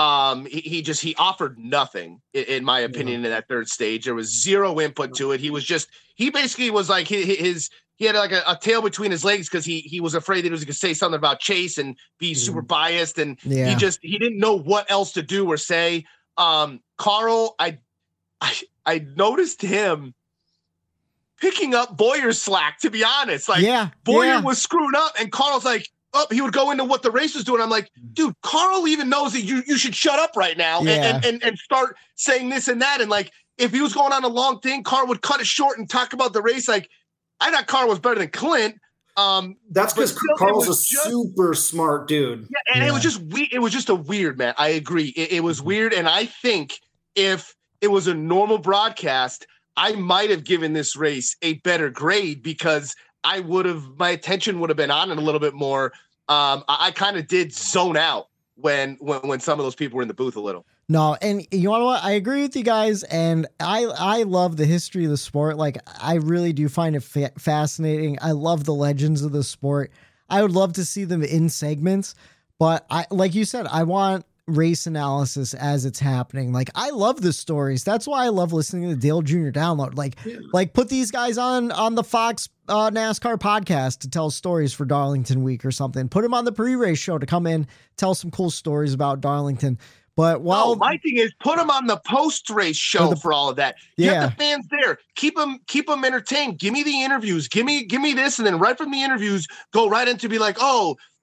He offered nothing, in my opinion, in that third stage. There was zero input to it. He basically was like he had like a tail between his legs because he was afraid that he was going to say something about Chase and be super biased. And he didn't know what else to do or say. Carl, I noticed him picking up Bowyer's slack, to be honest. Bowyer was screwing up and Carl's like, he would go into what the race was doing. I'm like, dude, Carl even knows that you should shut up right now and start saying this and that. And if he was going on a long thing, Carl would cut it short and talk about the race. I thought Carl was better than Clint. That's because Carl's a super smart dude. Yeah, and it was just a weird, man. I agree. It was weird. And I think if it was a normal broadcast, I might have given this race a better grade because my attention would have been on it a little bit more. I kind of did zone out when some of those people were in the booth a little. No, and you know what? I agree with you guys, and I love the history of the sport. I really do find it fascinating. I love the legends of the sport. I would love to see them in segments, but like you said, I want race analysis as it's happening. I love the stories. That's why I love listening to the Dale Jr. Download. Put these guys on the Fox NASCAR podcast to tell stories for Darlington week or something. Put them on the pre-race show to come in, tell some cool stories about Darlington. But my thing is put them on the post-race show for all of that. Get the fans there. Keep them entertained. Give me the interviews. Give me this, and then right from the interviews, go right into be like, oh,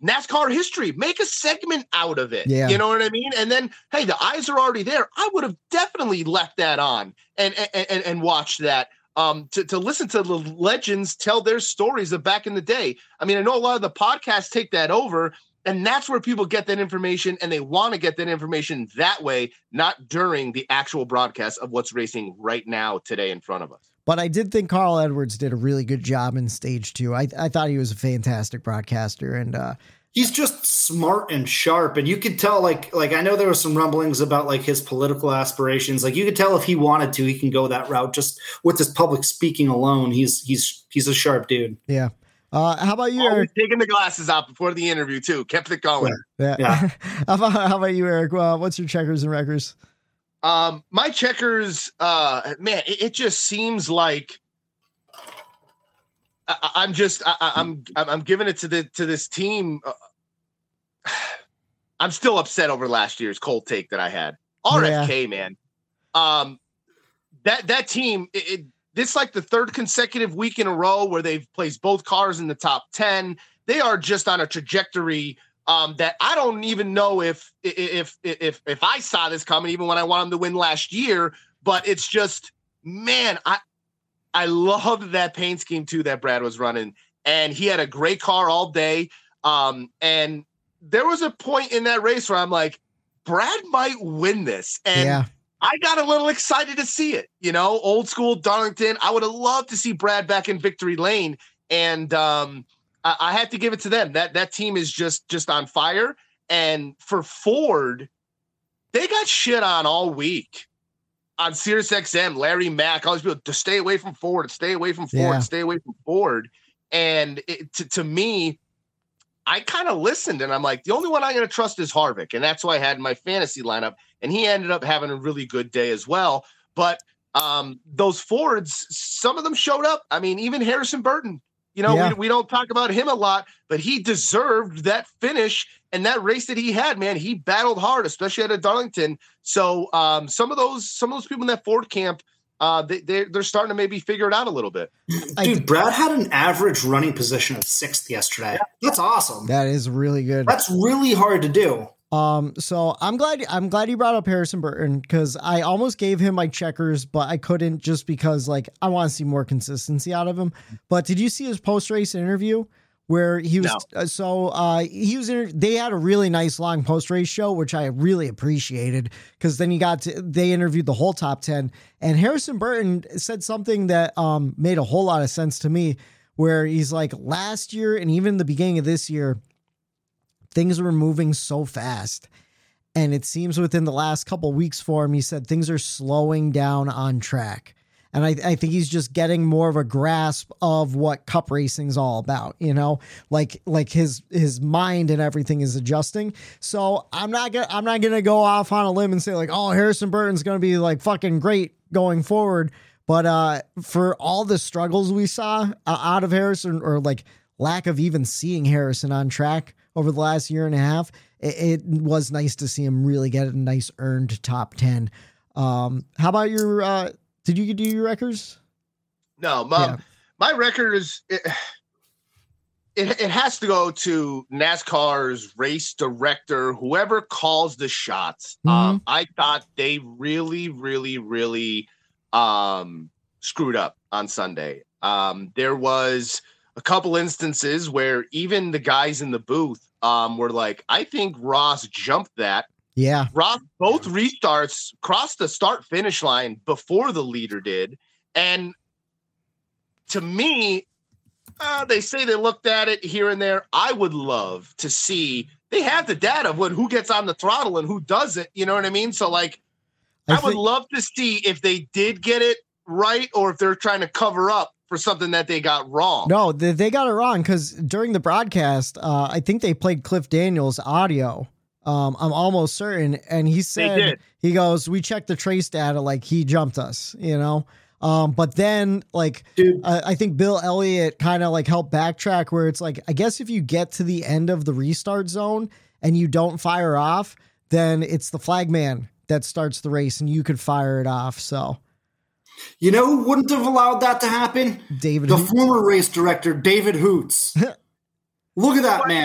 NASCAR history. Make a segment out of it. Yeah. You know what I mean? And then, hey, the eyes are already there. I would have definitely left that on and watched that to listen to the legends tell their stories of back in the day. I mean, I know a lot of the podcasts take that over, and that's where people get that information, and they want to get that information that way, not during the actual broadcast of what's racing right now today in front of us. But I did think Carl Edwards did a really good job in stage 2. I thought he was a fantastic broadcaster, and he's just smart and sharp. And you could tell, like I know there were some rumblings about like his political aspirations. Like you could tell if he wanted to, he can go that route. Just with his public speaking alone, he's a sharp dude. Yeah. How about you, Eric? Taking the glasses out before the interview too. Kept it going. Yeah. How about you, Eric? What's your checkers and wreckers? My checkers, man, it just seems like I'm giving it to this team. I'm still upset over last year's cold take that I had. RFK, man. That team, this like the third consecutive week in a row where they've placed both cars in the top 10. They are just on a trajectory that I don't even know if I saw this coming, even when I wanted them to win last year. But it's just, man, I loved that paint scheme too that Brad was running, and he had a great car all day. And there was a point in that race where I'm like, Brad might win this, and I got a little excited to see it. You know, old school Darlington. I would have loved to see Brad back in victory lane, and I had to give it to them. That team is just on fire. And for Ford, they got shit on all week on SiriusXM, Larry Mack, all these people to stay away from Ford, stay away from Ford, stay away from Ford. And to me, I kind of listened, and I'm like, the only one I'm going to trust is Harvick. And that's who I had in my fantasy lineup. And he ended up having a really good day as well. But those Fords, some of them showed up. I mean, even Harrison Burton. You know, we don't talk about him a lot, but he deserved that finish and that race that he had, man. He battled hard, especially at Darlington. So some of those people in that Ford camp, they're starting to maybe figure it out a little bit. Dude, Brad had an average running position of 6th yesterday. That's awesome. That is really good. That's really hard to do. So I'm glad you brought up Harrison Burton, because I almost gave him my checkers, but I couldn't, just because like I want to see more consistency out of him. But did you see his post-race interview where he was, they had a really nice long post-race show, which I really appreciated, because then they interviewed the whole top 10, and Harrison Burton said something that, made a whole lot of sense to me, where he's like, last year and even the beginning of this year, things were moving so fast. And it seems within the last couple of weeks for him, he said things are slowing down on track. And I think he's just getting more of a grasp of what cup racing is all about, you know, like his mind and everything is adjusting. So I'm not going to go off on a limb and say like, oh, Harrison Burton's going to be like fucking great going forward. But for all the struggles we saw out of Harrison, or like lack of even seeing Harrison on track over the last year and a half, it was nice to see him really get a nice earned top 10. How about your, did you do your records? No, my record is, it has to go to NASCAR's race director, whoever calls the shots. Mm-hmm. I thought they really, really, really screwed up on Sunday. There was a couple instances where even the guys in the booth were like, I think Ross jumped that. Yeah. Ross, both restarts crossed the start finish line before the leader did. And to me, they say they looked at it here and there. I would love to see, they have the data of who gets on the throttle and who doesn't. You know what I mean? So like, I would love to see if they did get it right, or if they're trying to cover up for something that they got wrong. No, they got it wrong, because during the broadcast, I think they played Cliff Daniels' audio. I'm almost certain. And he said, he goes, we checked the trace data, like he jumped us, you know? But then like, I think Bill Elliott kind of like helped backtrack, where it's like, I guess if you get to the end of the restart zone and you don't fire off, then it's the flagman that starts the race and you could fire it off. So, you know who wouldn't have allowed that to happen? David the Hoots. Former race director, David Hoots. Look at that man.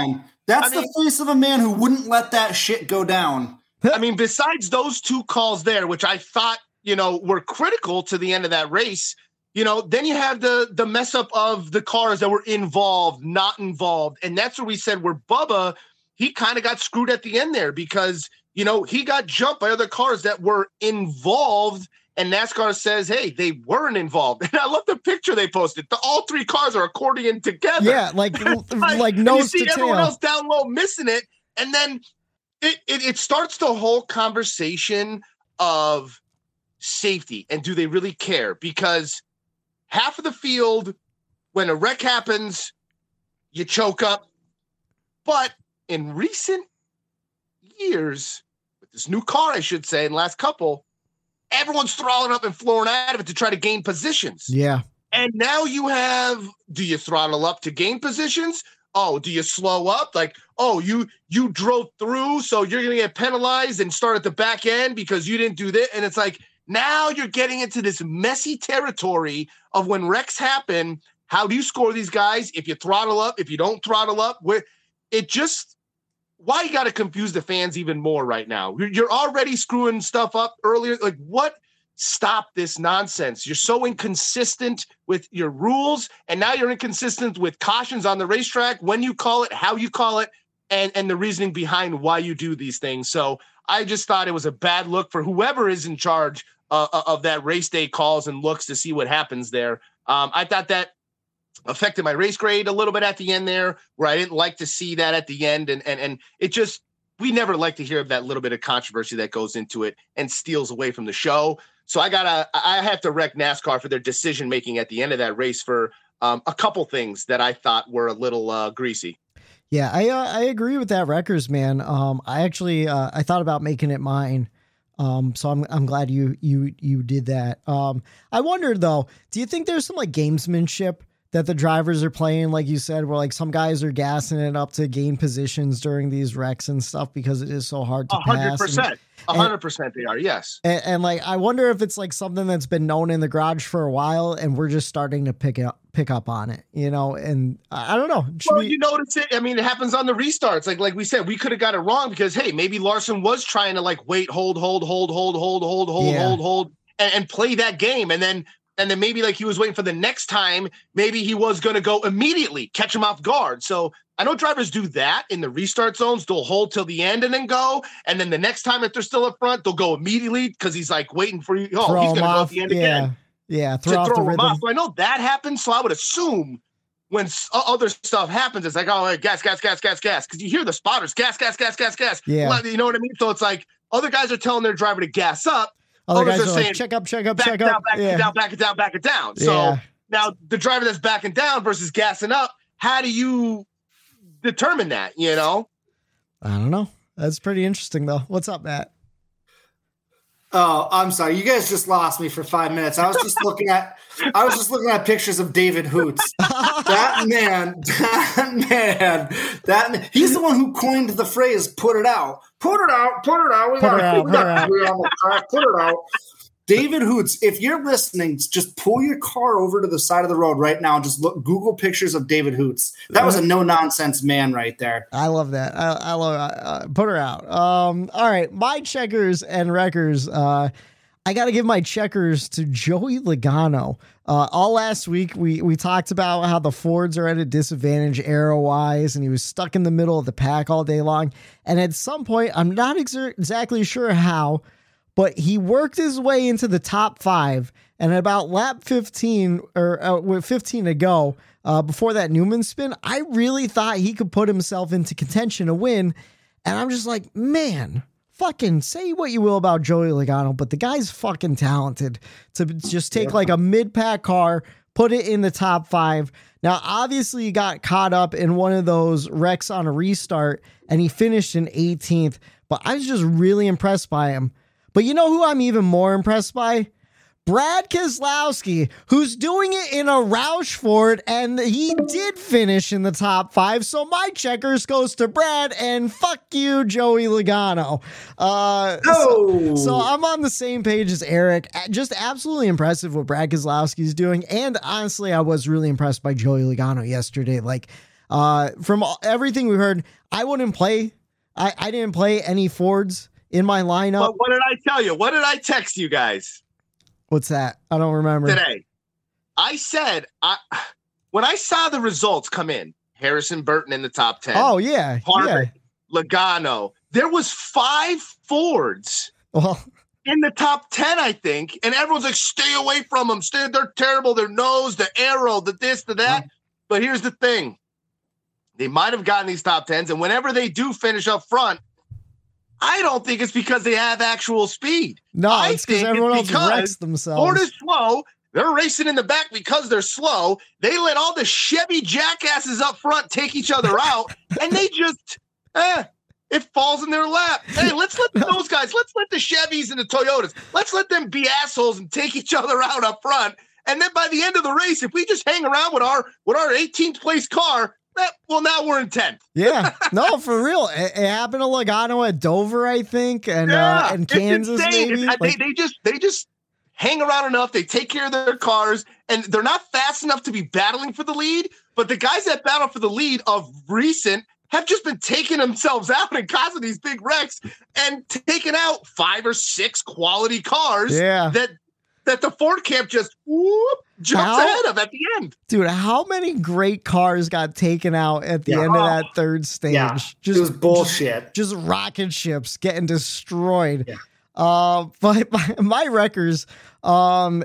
That's the face of a man who wouldn't let that shit go down. I mean, besides those 2 calls there, which I thought, were critical to the end of that race, then you have the mess up of the cars that were involved, not involved. And that's where we said where Bubba, he kind of got screwed at the end there because, he got jumped by other cars that were involved. And NASCAR says, hey, they weren't involved. And I love the picture they posted. All 3 cars are accordion together. Yeah, like nose to tail. You see everyone else down low missing it. And then it starts the whole conversation of safety. And do they really care? Because half of the field, when a wreck happens, you choke up. But in recent years, with this new car, I should say, in the last couple, everyone's throttling up and flooring out of it to try to gain positions. Yeah. And now you have, do you throttle up to gain positions? Oh, do you slow up? Like, oh, you drove through, so you're going to get penalized and start at the back end because you didn't do that. And it's like, now you're getting into this messy territory of when wrecks happen. How do you score these guys? If you throttle up, if you don't throttle up, why you got to confuse the fans even more right now? You're already screwing stuff up earlier. Like, what? Stop this nonsense. You're so inconsistent with your rules, and now you're inconsistent with cautions on the racetrack, when you call it, how you call it, and the reasoning behind why you do these things. So I just thought it was a bad look for whoever is in charge of that race day calls and looks to see what happens there. I thought that affected my race grade a little bit at the end there, where I didn't like to see that at the end. And it just, we never like to hear of that little bit of controversy that goes into it and steals away from the show. So I have to wreck NASCAR for their decision-making at the end of that race for a couple things that I thought were a little greasy. Yeah, I agree with that, Wreckers, man. I actually, I thought about making it mine. So I'm glad you did that. I wondered though, do you think there's some like gamesmanship that the drivers are playing, like you said, where like some guys are gassing it up to gain positions during these wrecks and stuff because it is so hard to 100%. 100% they are, yes. And like, I wonder if it's like something that's been known in the garage for a while and we're just starting to pick up on it, and I don't know. You notice it. I mean, it happens on the restarts. Like we said, we could have got it wrong because, hey, maybe Larson was trying to like wait, hold, and play that game. And then maybe like he was waiting for the next time, maybe he was going to go immediately catch him off guard. So I know drivers do that in the restart zones. They'll hold till the end and then go. And then the next time, if they're still up front, they'll go immediately because he's like waiting for you. Oh, he's going to go at the end again. Yeah. Throw him off. So I know that happens. So I would assume when other stuff happens, it's like, oh, gas. Because you hear the spotters, gas. Yeah. You know what I mean? So it's like other guys are telling their driver to gas up. Other guys are saying, like, check up. Back it down. So now the driver that's backing down versus gassing up, how do you determine that, I don't know. That's pretty interesting though. What's up, Matt? Oh, I'm sorry. You guys just lost me for 5 minutes. I was just looking at pictures of David Hoots. That man, he's the one who coined the phrase, put it out. Put it out. David Hoots, if you're listening, just pull your car over to the side of the road right now and just Google pictures of David Hoots. That was a no-nonsense man right there. I love that. I love put her out. All right, my checkers and wreckers. I got to give my checkers to Joey Logano. All last week, we talked about how the Fords are at a disadvantage aero-wise, and he was stuck in the middle of the pack all day long. And at some point, I'm not exactly sure how, but he worked his way into the top 5, and at about lap 15 or with 15 to go, before that Newman spin, I really thought he could put himself into contention to win. And I'm just like, man, fucking say what you will about Joey Logano, but the guy's fucking talented to just take like a mid-pack car, put it in the top 5. Now, obviously, he got caught up in one of those wrecks on a restart, and he finished in 18th, but I was just really impressed by him. But you know who I'm even more impressed by? Brad Keselowski, who's doing it in a Roush Ford, and he did finish in the top 5. So my checkers goes to Brad, and fuck you, Joey Logano. So I'm on the same page as Eric. Just absolutely impressive what Brad Keselowski's doing. And honestly, I was really impressed by Joey Logano yesterday. Like, From everything we heard, I wouldn't play. I didn't play any Fords in my lineup. But what did I tell you? What did I text you guys? What's that? I don't remember. Today. I said, when I saw the results come in, Harrison Burton in the top 10. Oh, yeah. Harvick, Logano. There was 5 Fords in the top 10, I think. And everyone's like, stay away from them. They're terrible. Their nose, the arrow, the this, the that. But here's the thing. They might have gotten these top 10s. And whenever they do finish up front, I don't think it's because they have actual speed. No, it's because everyone else wrecks themselves. Ford is slow. They're racing in the back because they're slow. They let all the Chevy jackasses up front take each other out, and they just, it falls in their lap. Hey, let's let those guys, let's let the Chevys and the Toyotas, let's let them be assholes and take each other out up front. And then by the end of the race, if we just hang around with our 18th place car, well, now we're in 10th. Yeah, no, for real. It happened to Logano at Dover, I think, and Kansas. Maybe they just hang around enough. They take care of their cars, and they're not fast enough to be battling for the lead. But the guys that battle for the lead of recent have just been taking themselves out and causing these big wrecks and taking out 5 or 6 quality cars. Yeah. That the Ford camp just jumps ahead of at the end. Dude, how many great cars got taken out at the end of that third stage? Yeah. It was bullshit. Just rocket ships getting destroyed. Yeah. But my wreckers, and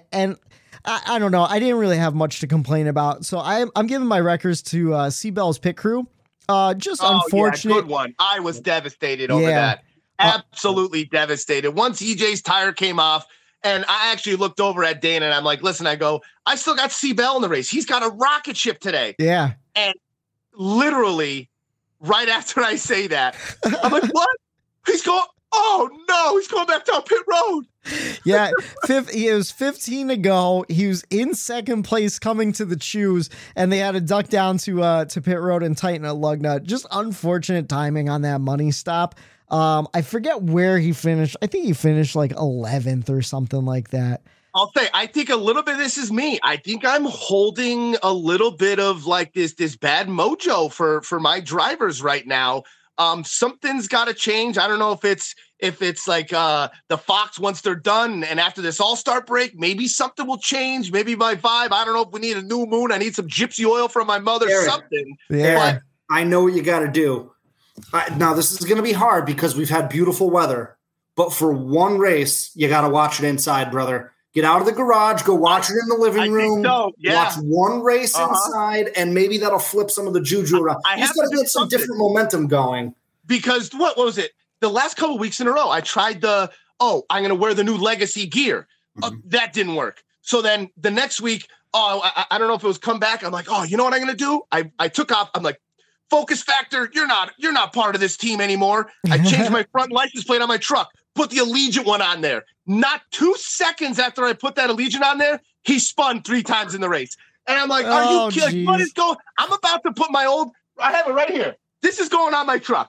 I don't know, I didn't really have much to complain about. So I'm giving my wreckers to C-Bell's pit crew. Just unfortunate. Yeah, good one. I was devastated over that. Absolutely devastated. Once EJ's tire came off, and I actually looked over at Dana and I'm like, listen, I go, I still got C-Bell in the race. He's got a rocket ship today. Yeah. And literally right after I say that, I'm like, what? He's going, oh no, he's going back down pit road. Yeah. It was 15 to go. He was in second place coming to the choose, and they had to duck down to pit road and tighten a lug nut. Just unfortunate timing on that money stop. I forget where he finished. I think he finished like 11th or something like that. I'll say, I think a little bit of this is me. I think I'm holding a little bit of like this bad mojo for my drivers right now. Something's got to change. I don't know if it's like the Fox once they're done and after this all-star break, maybe something will change. Maybe my vibe. I don't know if we need a new moon. I need some gypsy oil from my mother. Eric, something. Yeah. But I know what you got to do. Now, this is going to be hard because we've had beautiful weather, but for one race, you got to watch it inside, brother. Get out of the garage, go watch it in the living room, watch one race inside, and maybe that'll flip some of the juju around. He's got to get some different momentum going. Because what was it? The last couple of weeks in a row, I tried I'm going to wear the new Legacy gear. That didn't work. So then the next week, I don't know if it was come back. I'm like, you know what I'm going to do? I took off. I'm like, Focus Factor, you're not part of this team anymore. I changed my front license plate on my truck, put the Allegiant one on there. Not 2 seconds after I put that Allegiant on there, he spun 3 times in the race. And I'm like, are you kidding? What is going? I'm about to put I have it right here. This is going on my truck.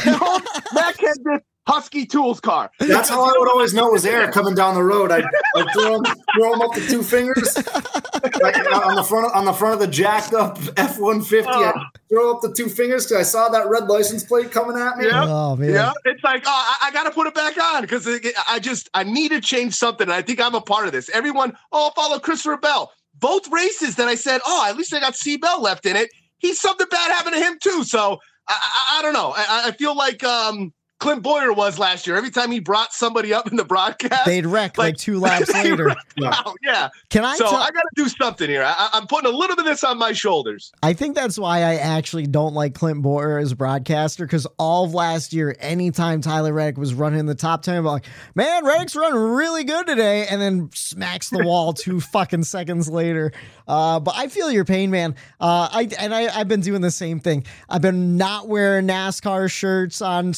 Mac had this Husky Tools car. That's how I would always know it was Eric coming down the road. I'd throw him up the 2 fingers, like on the front of the jacked up F-150. I'd throw up the 2 fingers because I saw that red license plate coming at me. Yeah, oh, man. Yeah. It's like, I got to put it back on because I need to change something. And I think I'm a part of this. Everyone, follow Christopher Bell. Both races that I said, at least I got C-Bell left in it. Something bad happened to him too. So I don't know. I feel like Clint Boyer was last year. Every time he brought somebody up in the broadcast, they'd wreck like 2 laps later. Yeah. I got to do something here. I'm putting a little bit of this on my shoulders. I think that's why I actually don't like Clint Boyer as a broadcaster, because all of last year, anytime Tyler Reddick was running in the top 10, I'm like, man, Reddick's running really good today, and then smacks the wall 2 fucking seconds later. But I feel your pain, man. I've been doing the same thing. I've been not wearing NASCAR shirts on certain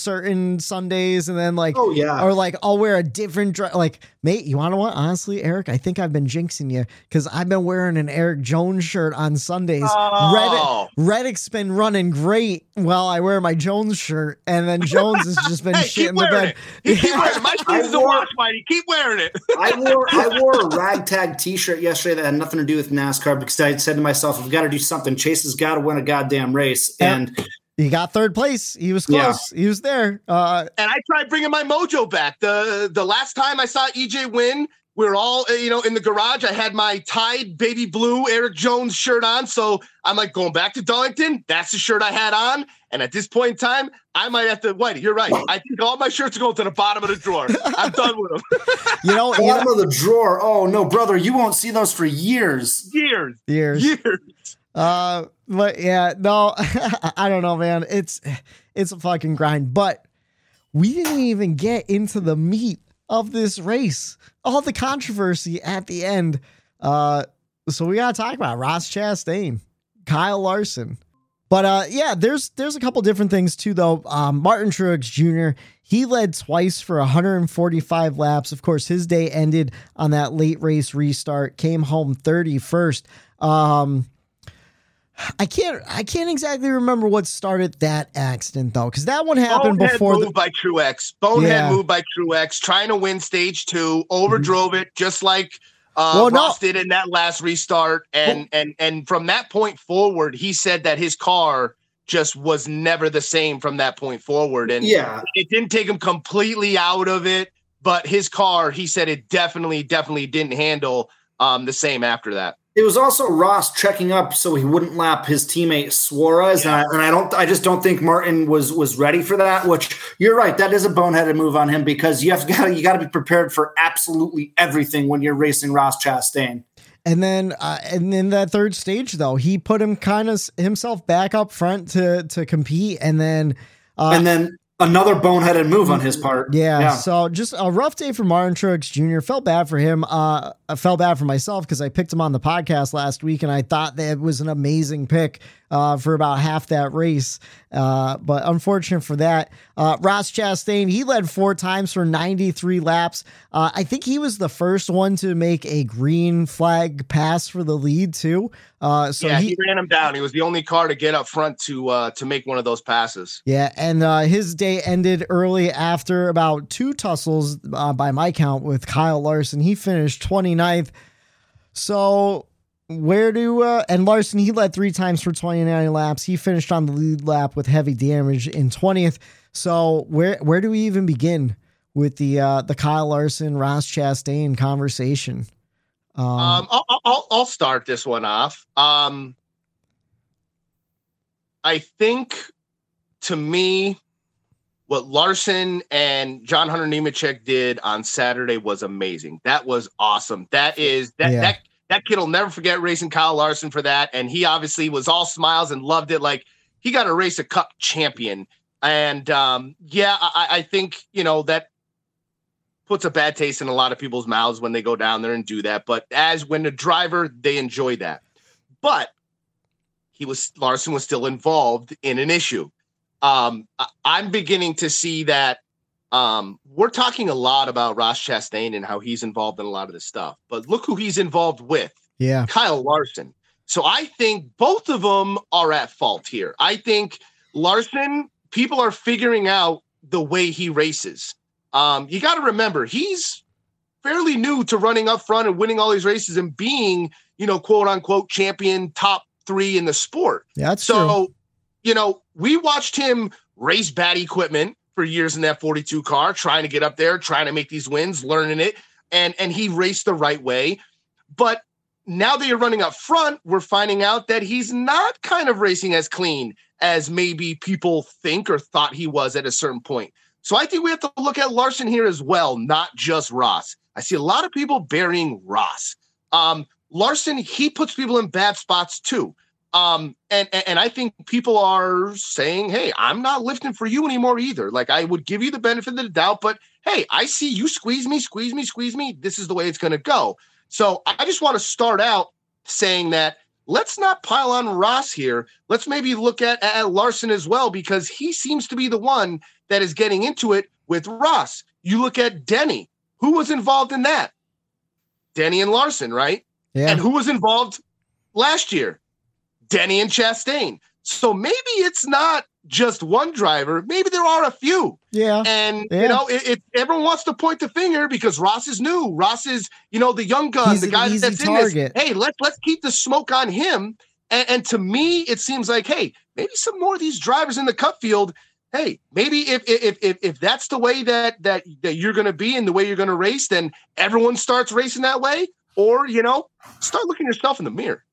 on Sundays, and then like, oh yeah, or like I'll wear a different dress. Like, mate, you want to what? Honestly, Eric, I think I've been jinxing you because I've been wearing an Eric Jones shirt on Sundays. Reddick's been running great while I wear my Jones shirt, and then Jones has just been shit in the bed. Keep wearing it. My sleeves are washed, Mighty. Keep wearing it. I wore a ragtag T-shirt yesterday that had nothing to do with NASCAR because I said to myself, I've got to do something. Chase has got to win a goddamn race, and he got third place. He was close. Yeah. He was there. And I tried bringing my mojo back. The last time I saw EJ win, we were all, in the garage. I had my Tide baby blue Eric Jones shirt on. So I'm like, going back to Darlington, that's the shirt I had on. And at this point in time, I might have to, Whitey, you're right. I think all my shirts are going to the bottom of the drawer. I'm done with them. Bottom of the drawer. Oh, no, brother, you won't see those for years. Years. But yeah, no, I don't know, man. It's a fucking grind. But we didn't even get into the meat of this race. All the controversy at the end. So we got to talk about Ross Chastain, Kyle Larson. But yeah, there's a couple different things too, though. Martin Truex Jr., he led twice for 145 laps. Of course, his day ended on that late race restart, came home 31st. I can't exactly remember what started that accident though, because that one happened before. Bonehead moved by Truex, trying to win stage 2, overdrove it just like Ross did in that last restart, and from that point forward, he said that his car just was never the same from that point forward, and it didn't take him completely out of it, but his car, he said, it definitely didn't handle the same after that. It was also Ross checking up so he wouldn't lap his teammate Suarez, and I just don't think Martin was ready for that. Which you're right, that is a boneheaded move on him because you got to be prepared for absolutely everything when you're racing Ross Chastain. And then in that third stage, though, he put him kind of himself back up front to compete, and then another boneheaded move on his part. Yeah. So just a rough day for Martin Truex Jr. Felt bad for him. I felt bad for myself because I picked him on the podcast last week, and I thought that it was an amazing pick for about half that race. But unfortunate for that. Ross Chastain, he led 4 times for 93 laps. I think he was the first one to make a green flag pass for the lead too. He ran him down. He was the only car to get up front to make one of those passes. Yeah, and his day ended early after about 2 tussles by my count with Kyle Larson. He finished 29th. So and Larson, he led 3 times for 29 laps. He finished on the lead lap with heavy damage in 20th. So where do we even begin with the Kyle Larson, Ross Chastain conversation? I'll start this one off. I think, to me, what Larson and John Hunter Nemechek did on Saturday was amazing. That was awesome. That kid will never forget racing Kyle Larson for that. And he obviously was all smiles and loved it. Like, he got to race a Cup champion. And I think, that puts a bad taste in a lot of people's mouths when they go down there and do that. But when the driver, they enjoy that. But Larson was still involved in an issue. I'm beginning to see that we're talking a lot about Ross Chastain and how he's involved in a lot of this stuff, but look who he's involved with. Yeah. Kyle Larson. So I think both of them are at fault here. I think Larson, people are figuring out the way he races. You got to remember, he's fairly new to running up front and winning all these races and being, quote unquote champion, top 3 in the sport. Yeah, that's true. We watched him race bad equipment for years in that 42 car, trying to get up there, trying to make these wins, learning it. And he raced the right way. But now that you're running up front, we're finding out that he's not kind of racing as clean as maybe people think or thought he was at a certain point. So I think we have to look at Larson here as well, not just Ross. I see a lot of people burying Ross. Larson, he puts people in bad spots too. And I think people are saying, hey, I'm not lifting for you anymore either. Like, I would give you the benefit of the doubt, but hey, I see you squeeze me. This is the way it's going to go. So I just want to start out saying that let's not pile on Ross here. Let's maybe look at Larson as well, because he seems to be the one that is getting into it with Ross. You look at Denny. Who was involved in that? Denny and Larson, right? Yeah. And who was involved last year? Denny and Chastain. So maybe it's not just one driver. Maybe there are a few. Yeah. And, you know, everyone wants to point the finger because Ross is new. Ross is, you know, the young gun, the guy that's target. In this. Hey, let's keep the smoke on him. And to me, it seems like, hey, maybe some more of these drivers in the Cup field. Hey, maybe if that's the way that you're going to be and the way you're going to race, then everyone starts racing that way. Or, you know, start looking yourself in the mirror.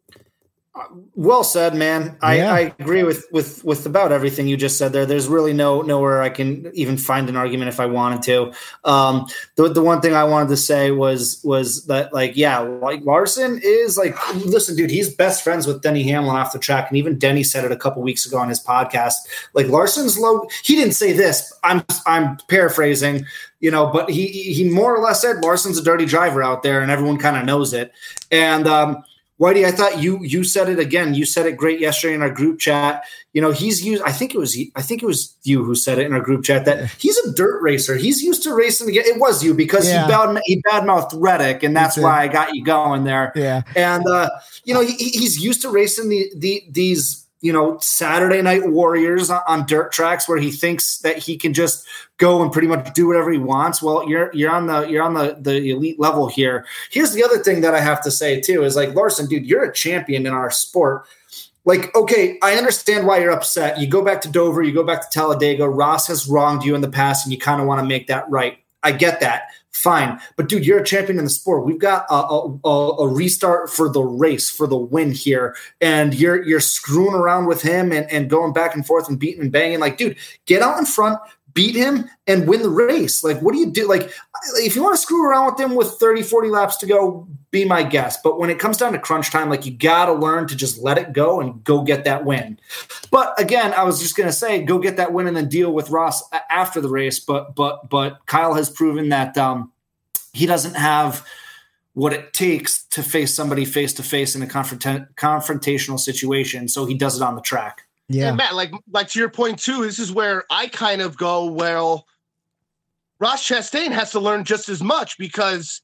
Well said, man. I agree with about everything you just said there. There's really nowhere I can even find an argument if I wanted to. The one thing I wanted to say was that, like Larson is like, listen, dude, he's best friends with Denny Hamlin off the track. And even Denny said it a couple weeks ago on his podcast. Like Larson's low. He didn't say this. I'm paraphrasing, you know, but he more or less said Larson's a dirty driver out there and everyone kind of knows it. And, Whitey, I thought you said it again. You said it great yesterday in our group chat. You know, he's used. I think it was you who said it in our group chat that he's a dirt racer. He's used to racing again. It was you because he badmouthed Reddick, and that's why I got you going there. Yeah, and you know, he's used to racing these. You know, Saturday night warriors on dirt tracks where he thinks that he can just go and pretty much do whatever he wants. Well, you're on the elite level here. Here's the other thing that I have to say too is like, Larson, dude, you're a champion in our sport. Like, okay, I understand why you're upset. You go back to Dover, you go back to Talladega. Ross has wronged you in the past and you kind of want to make that right. I get that. Fine. But dude, you're a champion in the sport. We've got a restart for the race, for the win here. And you're screwing around with him and going back and forth and beating and banging. Like, dude, get out in front, beat him and win the race. Like, what do you do? Like, if you want to screw around with him with 30, 40 laps to go, be my guest. But when it comes down to crunch time, like, you got to learn to just let it go and go get that win. But again, I was just going to say, go get that win and then deal with Ross after the race. But Kyle has proven that he doesn't have what it takes to face somebody face to face in a confrontational situation. So he does it on the track. Yeah. And Matt, like to your point too, this is where I kind of go, well, Ross Chastain has to learn just as much because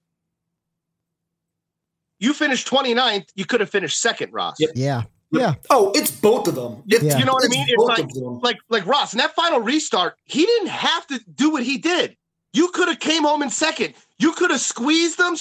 you finished 29th, you could have finished second, Ross. Yep. Yeah. Yeah. Oh, it's both of them. You know what I mean? It's like Ross, in that final restart, he didn't have to do what he did. You could have came home in second. You could have squeezed them.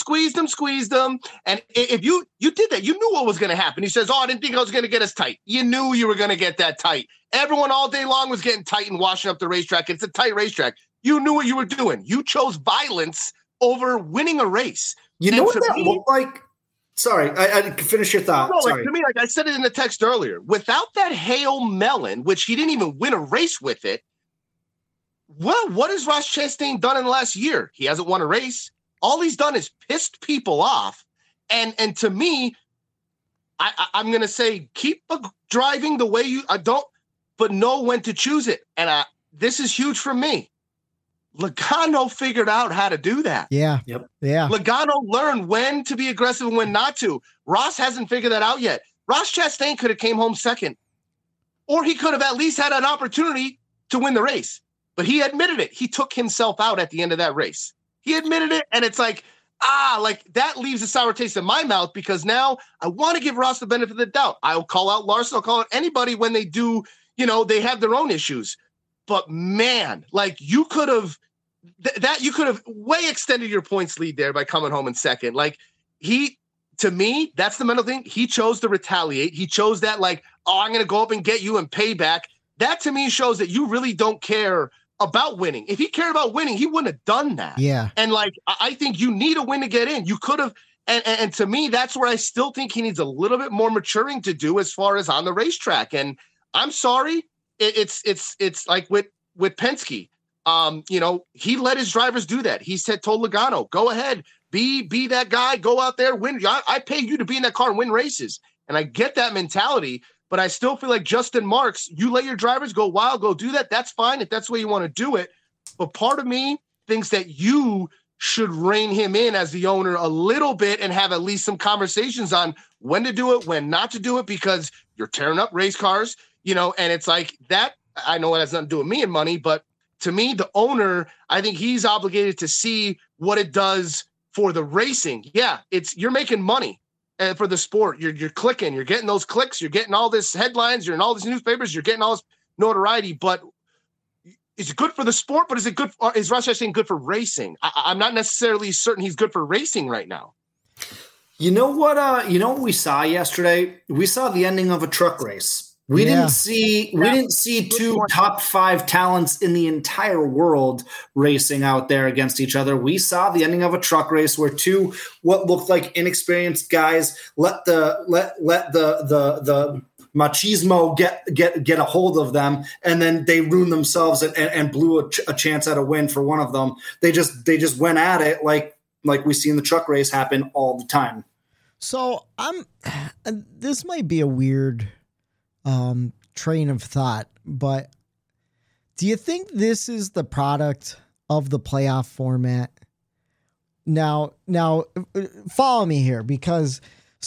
And if you did that, you knew what was going to happen. He says, I didn't think I was going to get us tight. You knew you were going to get that tight. Everyone all day long was getting tight and washing up the racetrack. It's a tight racetrack. You knew what you were doing. You chose violence over winning a race. You know what that looked like? Sorry, I finish your thought. No, like, to me, like I said it in the text earlier, without that Hail Melon, which he didn't even win a race with it, well, what has Ross Chastain done in the last year? He hasn't won a race. All he's done is pissed people off. And to me, I'm going to say, keep driving the way you don't, but know when to choose it. And this is huge for me. Logano figured out how to do that. Yeah. Yep. Yeah. Logano learned when to be aggressive and when not to. Ross hasn't figured that out yet. Ross Chastain could have came home second, or he could have at least had an opportunity to win the race. But he admitted it. He took himself out at the end of that race. He admitted it, and it's like, like that leaves a sour taste in my mouth because now I want to give Ross the benefit of the doubt. I'll call out Larson. I'll call out anybody when they do, they have their own issues. But man, like you could have way extended your points lead there by coming home in second. Like to me, that's the mental thing. He chose to retaliate. He chose that like, I'm going to go up and get you and pay back. That to me shows that you really don't care about winning. If he cared about winning, he wouldn't have done that. Yeah. And like, I think you need a win to get in. You could have, and to me, that's where I still think he needs a little bit more maturing to do as far as on the racetrack. And I'm sorry, it's like with Penske, he let his drivers do that. He told Logano, go ahead, be that guy, go out there, win. I pay you to be in that car and win races. And I get that mentality. But I still feel like Justin Marks, you let your drivers go wild, go do that. That's fine if that's the way you want to do it. But part of me thinks that you should rein him in as the owner a little bit and have at least some conversations on when to do it, when not to do it, because you're tearing up race cars, and it's like that. I know it has nothing to do with me and money, but to me, the owner, I think he's obligated to see what it does for the racing. Yeah, you're making money for the sport. You're clicking, you're getting those clicks, you're getting all this headlines, you're in all these newspapers, you're getting all this notoriety. But is it good for the sport? But is Ross Chastain good for racing? I'm not necessarily certain he's good for racing right now. You know what? You know what we saw yesterday? We saw the ending of a truck race. We didn't see two top 5 talents in the entire world racing out there against each other. We saw the ending of a truck race where two what looked like inexperienced guys let the machismo get a hold of them, and then they ruined themselves and blew a chance at a win for one of them. They just went at it like we see in the truck race happen all the time. So this might be a weird train of thought, but do you think this is the product of the playoff format? Now follow me here, because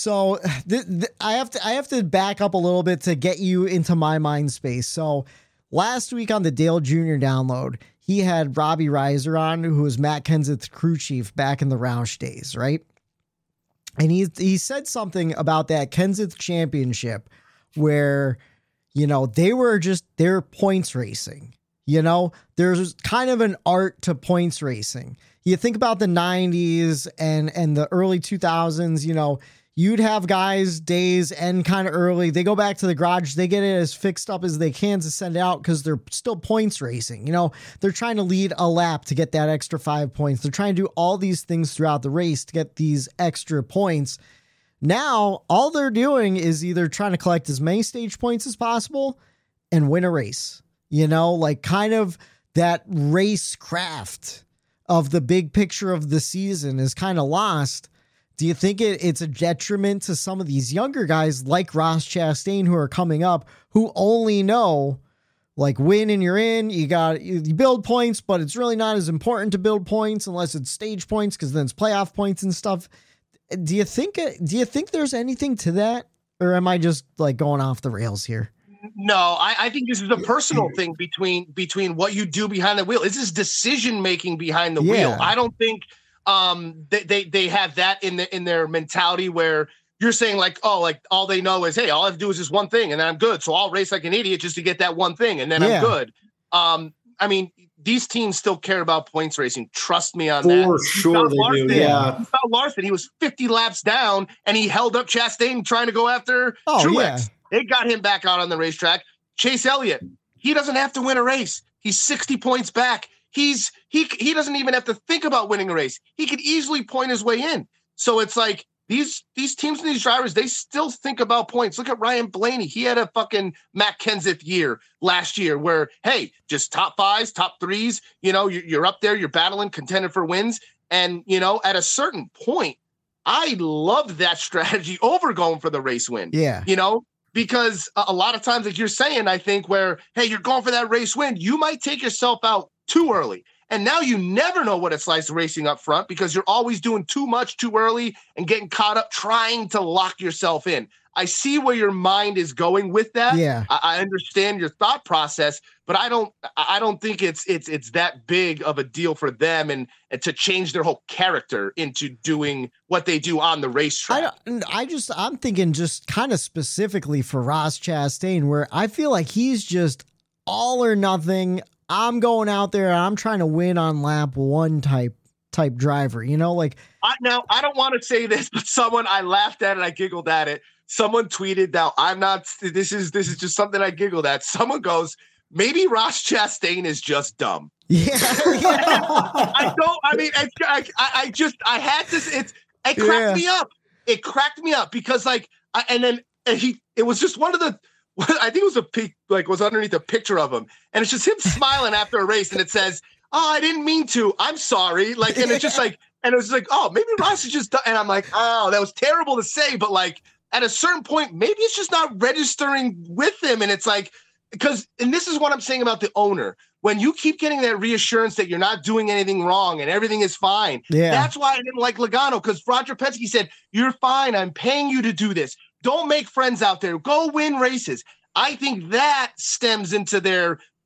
I have to back up a little bit to get you into my mind space. So last week on the Dale Jr. download, he had Robbie Reiser on, who was Matt Kenseth's crew chief back in the Roush days, right? And he said something about that Kenseth championship where, they're points racing. There's kind of an art to points racing. You think about the 90s and the early 2000s, you'd have guys days end kind of early. They go back to the garage. They get it as fixed up as they can to send out because they're still points racing. They're trying to lead a lap to get that extra 5 points. They're trying to do all these things throughout the race to get these extra points. Now, all they're doing is either trying to collect as many stage points as possible and win a race. Kind of that race craft of the big picture of the season is kind of lost. Do you think it's a detriment to some of these younger guys like Ross Chastain who are coming up, who only know win and you're in, you build points, but it's really not as important to build points unless it's stage points, because then it's playoff points and stuff. Do you think there's anything to that, or am I just going off the rails here? No, I think this is a personal thing between what you do behind the wheel. This is decision making behind the wheel. I don't think they have that in their mentality where you're saying all they know is, hey, all I have to do is this one thing and then I'm good. So I'll race like an idiot just to get that one thing and then I'm good. I mean, these teams still care about points racing. Trust me on that. For sure they do. Yeah. You saw Larson. He was 50 laps down and he held up Chastain trying to go after Truex. They got him back out on the racetrack. Chase Elliott, he doesn't have to win a race. He's 60 points back. He doesn't even have to think about winning a race. He could easily point his way in. So it's like these teams and these drivers, they still think about points. Look at Ryan Blaney. He had a fucking Matt Kenseth year last year where, hey, just top 5s, top 3s, you're up there, you're battling, contending for wins. And, at a certain point, I love that strategy over going for the race win. Yeah. Because a lot of times, like you're saying, I think where, hey, you're going for that race win, you might take yourself out too early. And now you never know what it's like racing up front because you're always doing too much too early and getting caught up trying to lock yourself in. I see where your mind is going with that. Yeah. I understand your thought process, but I don't think it's that big of a deal for them and to change their whole character into doing what they do on the racetrack. I'm thinking just kind of specifically for Ross Chastain, where I feel like he's just all or nothing. I'm going out there and I'm trying to win on lap 1 type driver, Now, I don't want to say this, but someone, I laughed at it, I giggled at it. Someone tweeted, now I'm not, this is just something I giggled at. Someone goes, maybe Ross Chastain is just dumb. Yeah. It cracked me up. It cracked me up because it was just one of the, I think it was was underneath a picture of him. And it's just him smiling after a race. And it says, oh, I didn't mean to, I'm sorry. And it's just and it was like, oh, maybe Ross is just dumb. And I'm like, oh, that was terrible to say. But at a certain point, maybe it's just not registering with him. And it's and this is what I'm saying about the owner. When you keep getting that reassurance that you're not doing anything wrong and everything is fine. Yeah. That's why I didn't like Logano, because Roger Penske said, you're fine. I'm paying you to do this. Don't make friends out there. Go win races. I think that stems into their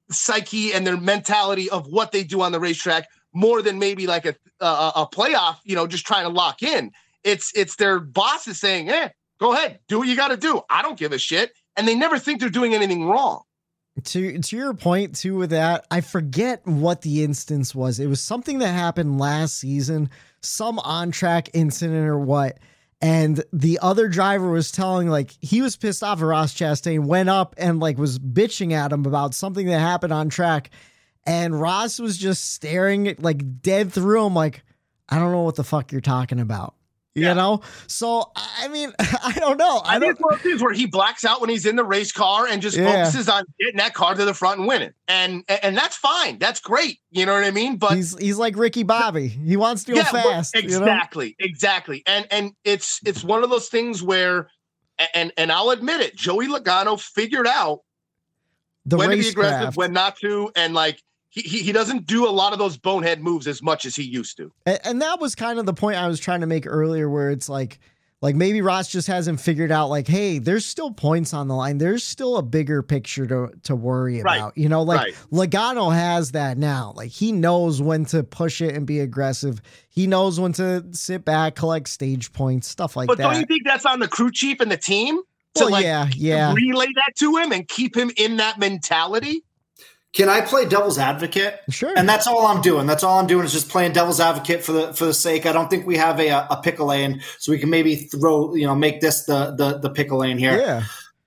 psyche and their mentality of what they do on the racetrack more than maybe like a playoff, just trying to lock in. It's their bosses saying, go ahead, do what you got to do. I don't give a shit. And they never think they're doing anything wrong. To your point too with that, I forget what the instance was. It was something that happened last season, some on-track incident or what. And the other driver was telling, like, he was pissed off at Ross Chastain, went up and like was bitching at him about something that happened on track. And Ross was just staring like dead through him. Like, I don't know what the fuck you're talking about. You know? So, I mean, I don't know. I think it's one of those things where he blacks out when he's in the race car and just focuses on getting that car to the front and winning. And that's fine. That's great. You know what I mean? But he's like Ricky Bobby. He wants to go fast. Exactly. Exactly. And it's one of those things where, and I'll admit it, Joey Logano figured out when to be aggressive, when not to, and like, He doesn't do a lot of those bonehead moves as much as he used to. And that was kind of the point I was trying to make earlier, where it's like maybe Ross just hasn't figured out like, hey, there's still points on the line. There's still a bigger picture to worry about, Logano has that now. Like, he knows when to push it and be aggressive. He knows when to sit back, collect stage points, stuff like that. But don't you think that's on the crew chief and the team to relay that to him and keep him in that mentality? Can I play devil's advocate? Sure. And that's all I'm doing. That's all I'm doing is just playing devil's advocate for the sake. I don't think we have a pickle lane, so we can maybe make this the pickle lane here. Yeah.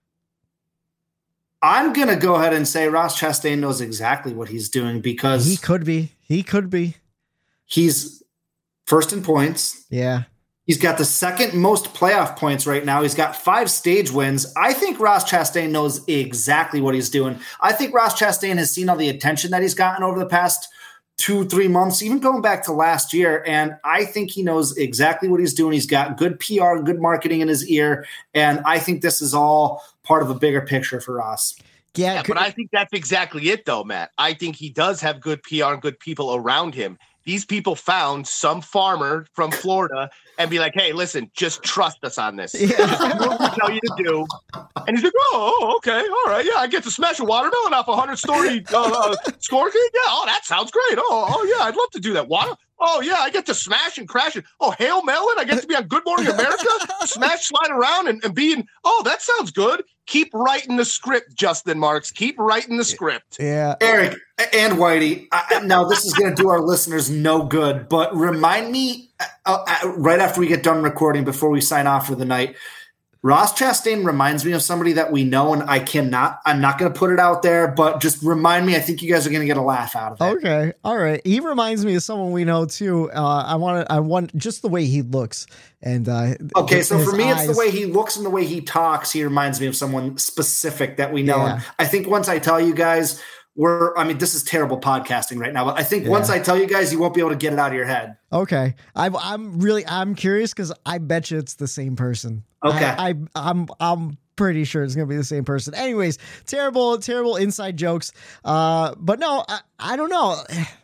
I'm gonna go ahead and say Ross Chastain knows exactly what he's doing, because he could be. He's first in points. Yeah. He's got the second most playoff points right now. He's got 5 stage wins. I think Ross Chastain knows exactly what he's doing. I think Ross Chastain has seen all the attention that he's gotten over the past 2-3 months, even going back to last year. And I think he knows exactly what he's doing. He's got good PR, good marketing in his ear. And I think this is all part of a bigger picture for Ross. Yeah, but I think that's exactly it, though, Matt. I think he does have good PR and good people around him. These people found some farmer from Florida and be like, hey, listen, just trust us on this. Yeah. Just do what we tell you to do. And he's like, oh, okay. All right. Yeah, I get to smash a watermelon off a 100-story score. Yeah. Oh, that sounds great. Oh, yeah. I'd love to do that. Water. Oh, yeah. I get to smash and crash it. Oh, Hail Melon. I get to be on Good Morning America. Smash, slide around and be in. Oh, that sounds good. Keep writing the script, Justin Marks. Keep writing the script. Yeah. Eric and Whitey, now this is going to do our listeners no good, but remind me right after we get done recording, before we sign off for the night, Ross Chastain reminds me of somebody that we know, and I'm not going to put it out there, but just remind me. I think you guys are going to get a laugh out of it. Okay. All right. He reminds me of someone we know too. I want just the way he looks. And okay, so for me, it's the way he looks and the way he talks. He reminds me of someone specific that we know. Yeah. And I think once I tell you guys, this is terrible podcasting right now, but I think once I tell you guys, you won't be able to get it out of your head. Okay. I'm curious, because I bet you it's the same person. Okay. I'm pretty sure it's going to be the same person. Anyways, terrible inside jokes. But no, I don't know.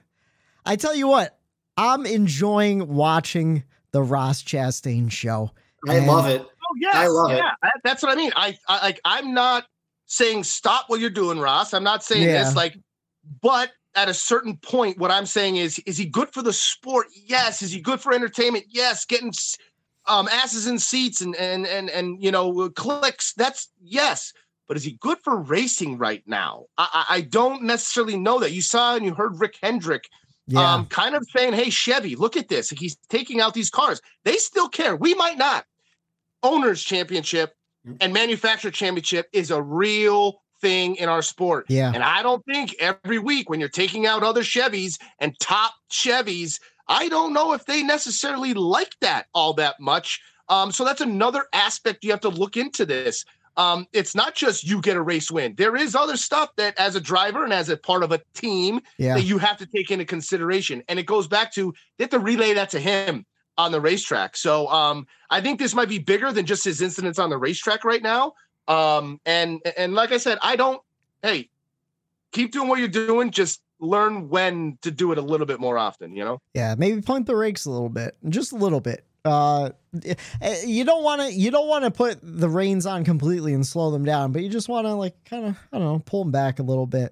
I tell you what, I'm enjoying watching the Ross Chastain show. I love it. Oh yeah. I love it. That's what I mean. I'm not saying stop what you're doing, Ross. I'm not saying this, but at a certain point, what I'm saying is he good for the sport? Yes. Is he good for entertainment? Yes. Getting asses in seats and clicks. That's yes. But is he good for racing right now? I don't necessarily know that. You saw and you heard Rick Hendrick kind of saying, hey, Chevy, look at this. He's taking out these cars. They still care. We might not. Owners Championship and Manufacturer Championship is a real thing in our sport. Yeah. And I don't think every week when you're taking out other Chevys and top Chevys, I don't know if they necessarily like that all that much. So that's another aspect you have to look into this. It's not just you get a race win. There is other stuff that as a driver and as a part of a team that you have to take into consideration. And it goes back to, they have to relay that to him on the racetrack. So I think this might be bigger than just his incidents on the racetrack right now. And like I said, hey, keep doing what you're doing. Just learn when to do it a little bit more often, Yeah. Maybe punt the rakes a little bit, just a little bit. You don't want to put the reins on completely and slow them down, but you just want to kind of, I don't know, pull them back a little bit.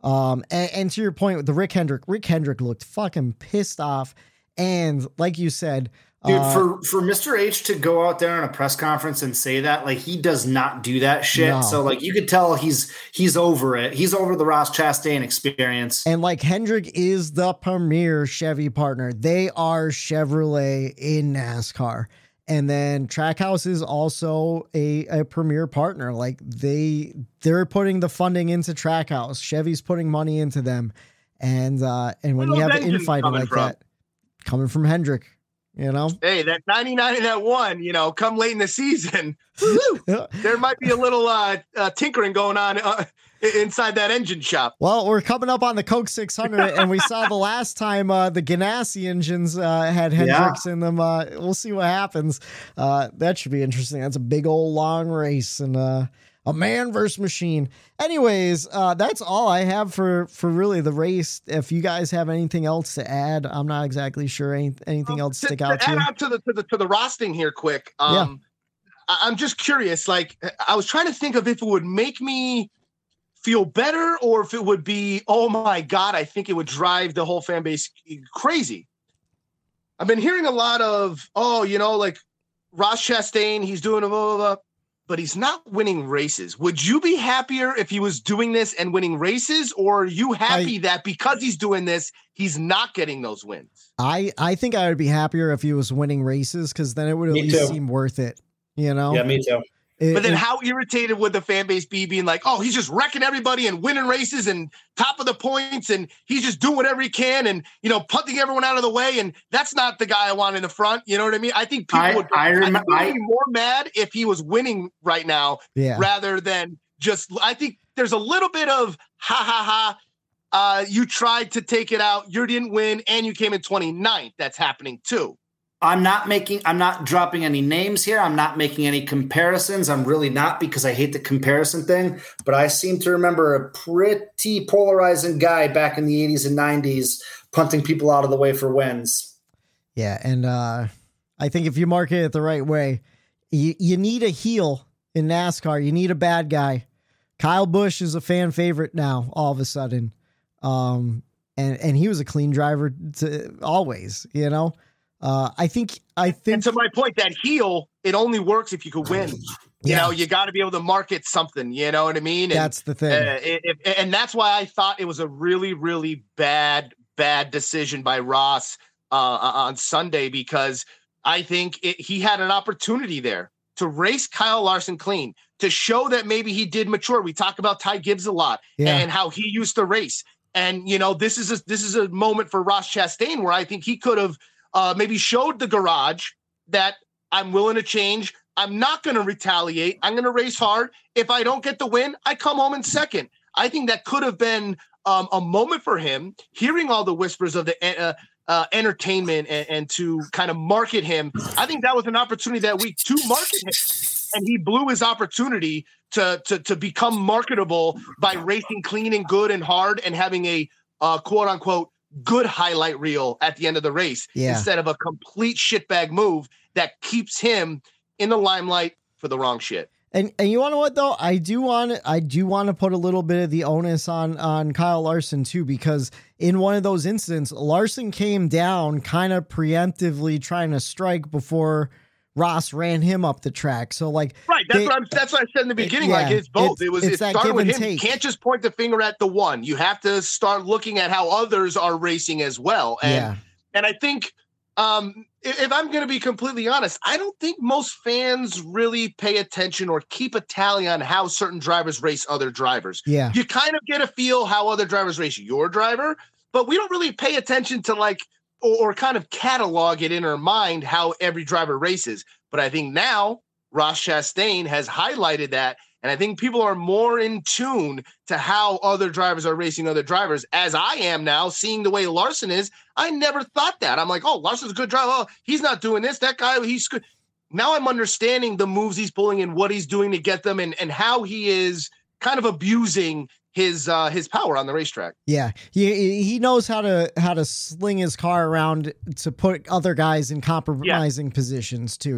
And to your point with the Rick Hendrick looked fucking pissed off. And like you said, dude, for Mr. H to go out there in a press conference and say that, like, he does not do that shit. No. So like you could tell he's over it. He's over the Ross Chastain experience. And like Hendrick is the premier Chevy partner. They are Chevrolet in NASCAR. And then Trackhouse is also a premier partner. Like they're putting the funding into Trackhouse. Chevy's putting money into them. And when you have infighting like that coming from Hendrick, you know, hey, that 99 and that 1, you know, come late in the season, there might be a little tinkering going on inside that engine shop. Well, we're coming up on the Coke 600, and we saw the last time the Ganassi engines had Hendricks in them. We'll see what happens. That should be interesting. That's a big old long race, and a man versus machine. Anyways, that's all I have for really the race. If you guys have anything else to add, I'm not exactly sure anything else stick out to you. Add on to the Ross thing here quick. I'm just curious. Like, I was trying to think of if it would make me feel better or if it would be, oh my God, I think it would drive the whole fan base crazy. I've been hearing a lot of, like Ross Chastain, he's doing a blah, blah, blah, but he's not winning races. Would you be happier if he was doing this and winning races, or are you happy that because he's doing this, he's not getting those wins? I think I would be happier if he was winning races, because then it would at least seem worth it, you know? Yeah, me too. But then how irritated would the fan base be being like, oh, he's just wrecking everybody and winning races and top of the points and he's just doing whatever he can and, punting everyone out of the way. And that's not the guy I want in the front. You know what I mean? I think people would be more mad if he was winning right now rather than just, I think there's a little bit of you tried to take it out. You didn't win and you came in 29th. That's happening too. I'm not dropping any names here. I'm not making any comparisons. I'm really not, because I hate the comparison thing. But I seem to remember a pretty polarizing guy back in the 80s and 90s punting people out of the way for wins. Yeah, and I think if you market it the right way, you need a heel in NASCAR. You need a bad guy. Kyle Busch is a fan favorite now, all of a sudden. And he was a clean driver always, I think and to my point, that heel, it only works if you could win. You got to be able to market something, you know what I mean? And that's the thing. And that's why I thought it was a really, really bad decision by Ross on Sunday, because I think he had an opportunity there to race Kyle Larson clean, to show that maybe he did mature. We talk about Ty Gibbs a lot and how he used to race. And, this is a moment for Ross Chastain where I think he could have maybe showed the garage that I'm willing to change. I'm not going to retaliate. I'm going to race hard. If I don't get the win, I come home in second. I think that could have been a moment for him, hearing all the whispers of the entertainment and to kind of market him. I think that was an opportunity that week to market him. And he blew his opportunity to become marketable by racing clean and good and hard and having a quote unquote good highlight reel at the end of the race instead of a complete shitbag move that keeps him in the limelight for the wrong shit. And you want to know what though? I do want to put a little bit of the onus on Kyle Larson too, because in one of those incidents, Larson came down kind of preemptively trying to strike before Ross ran him up the track. So like, right. That's what I said in the beginning. Like it's both. It started with him. You can't just point the finger at the one. You have to start looking at how others are racing as well. And I think if I'm going to be completely honest, I don't think most fans really pay attention or keep a tally on how certain drivers race other drivers. Yeah. You kind of get a feel how other drivers race your driver, but we don't really pay attention to like, or kind of catalog it in our mind how every driver races. But I think now Ross Chastain has highlighted that. And I think people are more in tune to how other drivers are racing other drivers, as I am now, seeing the way Larson is. I never thought that. I'm like, oh, Larson's a good driver. Oh, he's not doing this. That guy, he's good. Now I'm understanding the moves he's pulling and what he's doing to get them and how he is kind of abusing his power on the racetrack. Yeah. He knows how to sling his car around to put other guys in compromising positions too,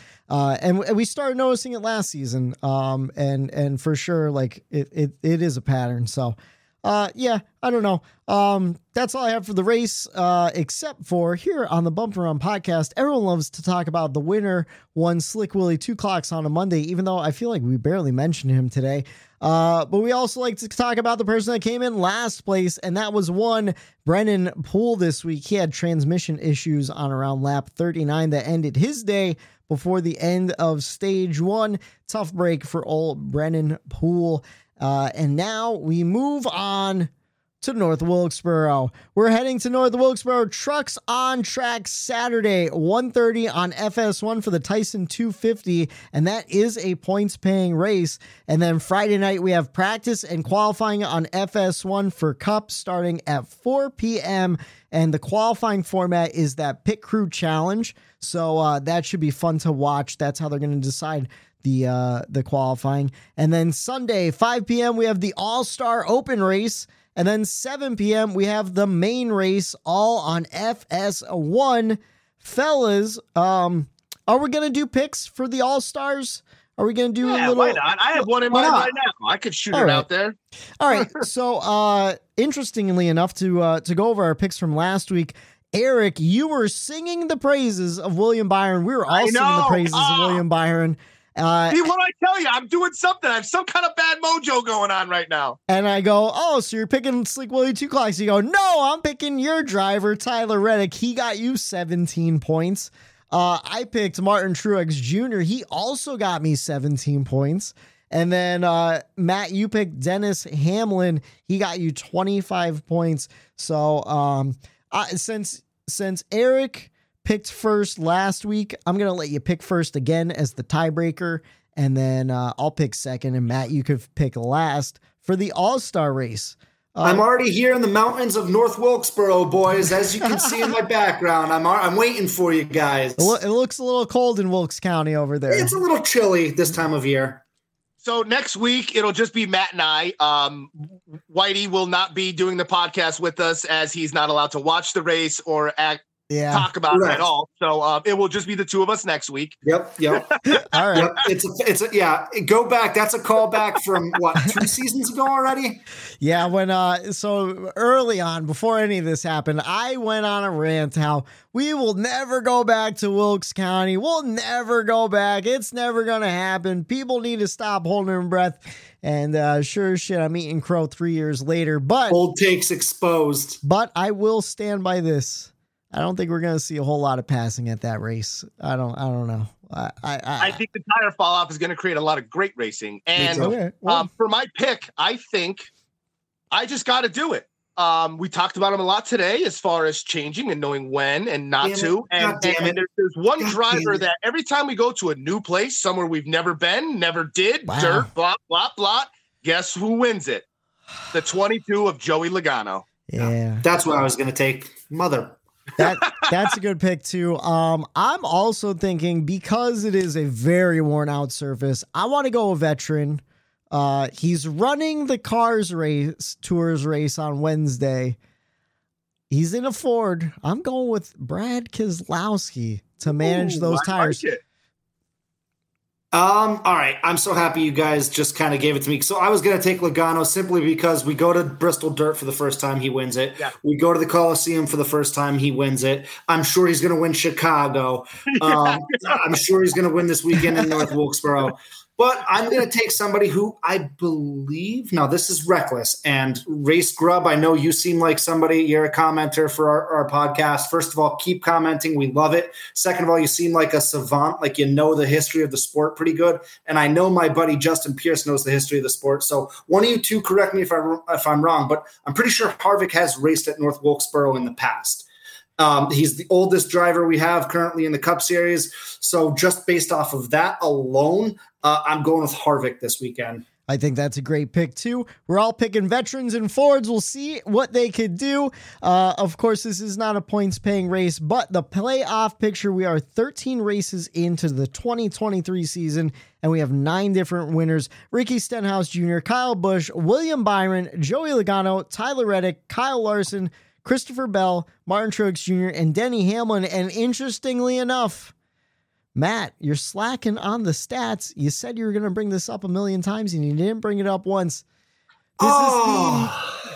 and we started noticing it last season. And for sure, like it is a pattern. So, yeah, I don't know. That's all I have for the race, except for here on the Bump and Run podcast. Everyone loves to talk about the winner won Slick Willie 2 clocks on a Monday, even though I feel like we barely mentioned him today. But we also like to talk about the person that came in last place, and that was one Brennan Poole this week. He had transmission issues on around lap 39 that ended his day before the end of stage 1. Tough break for old Brennan Poole. And now we move on to North Wilkesboro. We're heading to North Wilkesboro. Trucks on Track Saturday, 1:30 on FS1 for the Tyson 250, and that is a points-paying race. And then Friday night, we have practice and qualifying on FS1 for Cup starting at 4 p.m., and the qualifying format is that pit crew challenge, so that should be fun to watch. That's how they're going to decide the qualifying. And then Sunday, 5 p.m., we have the All-Star Open race. And then 7 p.m., we have the main race all on FS1. Fellas, are we going to do picks for the All-Stars? Are we going to do a little? Why not? I have one in mind right now. I could shoot it out there. All right. So, interestingly enough, to go over our picks from last week, Eric, you were singing the praises of William Byron. We were all singing the praises of William Byron. See, what I tell you, I'm doing something. I have some kind of bad mojo going on right now. And I go, oh, so you're picking Slick Willie 2 clocks. You go, no, I'm picking your driver, Tyler Reddick. He got you 17 points. I picked Martin Truex Jr. He also got me 17 points. And then, Matt, you picked Dennis Hamlin. He got you 25 points. So, since Eric picked first last week, I'm going to let you pick first again as the tiebreaker, and then I'll pick second, and Matt, you could pick last for the All-Star race. I'm already here in the mountains of North Wilkesboro, boys. As you can see in my background, I'm waiting for you guys. It looks a little cold in Wilkes County over there. It's a little chilly this time of year. So next week, it'll just be Matt and I. Whitey will not be doing the podcast with us as he's not allowed to watch the race or talk about it at all. So it will just be the two of us next week. Yep. All right. Yep. Go back. That's a callback from what, 2 seasons ago already? Yeah. When so early on, before any of this happened, I went on a rant how we will never go back to Wilkes County. We'll never go back. It's never going to happen. People need to stop holding their breath. And sure as shit, I'm eating crow 3 years later. But old takes exposed. But I will stand by this. I don't think we're going to see a whole lot of passing at that race. I don't know. I think the tire fall off is going to create a lot of great racing. And for my pick, I think I just got to do it. We talked about him a lot today as far as changing and knowing when and not to. And there's one driver that every time we go to a new place, somewhere we've never been, never did, dirt, blah, blah, blah, guess who wins it? The 22 of Joey Logano. Yeah. That's what I was going to take. That's a good pick too. I'm also thinking, because it is a very worn out surface, I want to go a veteran. He's running the Tours race on Wednesday. He's in a Ford. I'm going with Brad Keselowski to manage those tires. Like it. All right. I'm so happy you guys just kind of gave it to me. So I was going to take Logano simply because we go to Bristol Dirt for the first time. He wins it. Yeah. We go to the Coliseum for the first time. He wins it. I'm sure he's going to win Chicago. I'm sure he's going to win this weekend in North Wilkesboro. But I'm going to take somebody who I believe – now, this is reckless. And Race Grub, I know you seem like somebody – you're a commenter for our podcast. First of all, keep commenting. We love it. Second of all, you seem like a savant, like you know the history of the sport pretty good. And I know my buddy Justin Pierce knows the history of the sport. So one of you two correct me if I'm wrong, but I'm pretty sure Harvick has raced at North Wilkesboro in the past. He's the oldest driver we have currently in the Cup Series. So just based off of that alone, I'm going with Harvick this weekend. I think that's a great pick too. We're all picking veterans and Fords. We'll see what they could do. Of course, this is not a points paying race, but the playoff picture, we are 13 races into the 2023 season, and we have 9 different winners. Ricky Stenhouse Jr., Kyle Busch, William Byron, Joey Logano, Tyler Reddick, Kyle Larson, Christopher Bell, Martin Truex Jr., and Denny Hamlin. And interestingly enough, Matt, you're slacking on the stats. You said you were going to bring this up a million times, and you didn't bring it up once.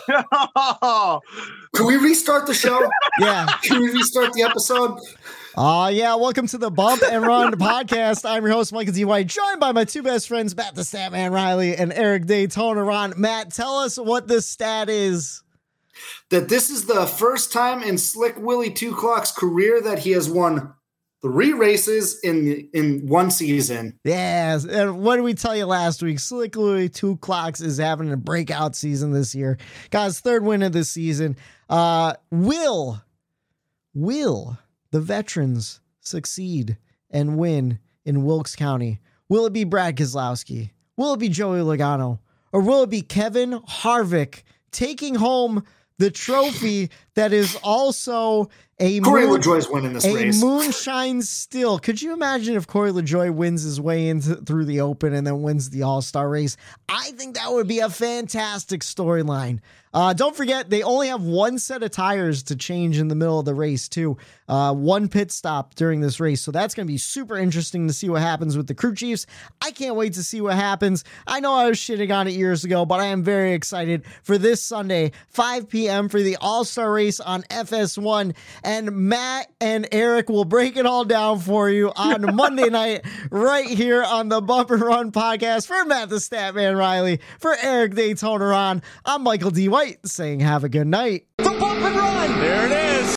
Can we restart the show? Yeah. Can we restart the episode? Yeah, welcome to the Bump and Run podcast. I'm your host, Michael D. White, joined by my two best friends, Matt the Statman Riley and Eric Daytona Ron. Matt, tell us what the stat is. That this is the first time in Slick Willie Two Clock's career that he has won 3 races in one season. Yes, and what did we tell you last week? Slick Willie Two Clocks is having a breakout season this year. Got his 3rd win of the season. Will the veterans succeed and win in Wilkes County? Will it be Brad Keselowski? Will it be Joey Logano? Or will it be Kevin Harvick taking home the trophy that is also Corey LaJoie's winning this race. Moonshine Still. Could you imagine if Corey LaJoie wins his way through the Open and then wins the All-Star race? I think that would be a fantastic storyline. Don't forget, they only have 1 set of tires to change in the middle of the race, too. 1 pit stop during this race. So that's going to be super interesting to see what happens with the crew chiefs. I can't wait to see what happens. I know I was shitting on it years ago, but I am very excited for this Sunday, 5 p.m. for the All-Star race on FS1. And Matt and Eric will break it all down for you on Monday night right here on the Bump and Run podcast. For Matt the Statman Riley, for Eric Daytona Ron, I'm Michael D. White saying have a good night. The Bump and Run! There it is.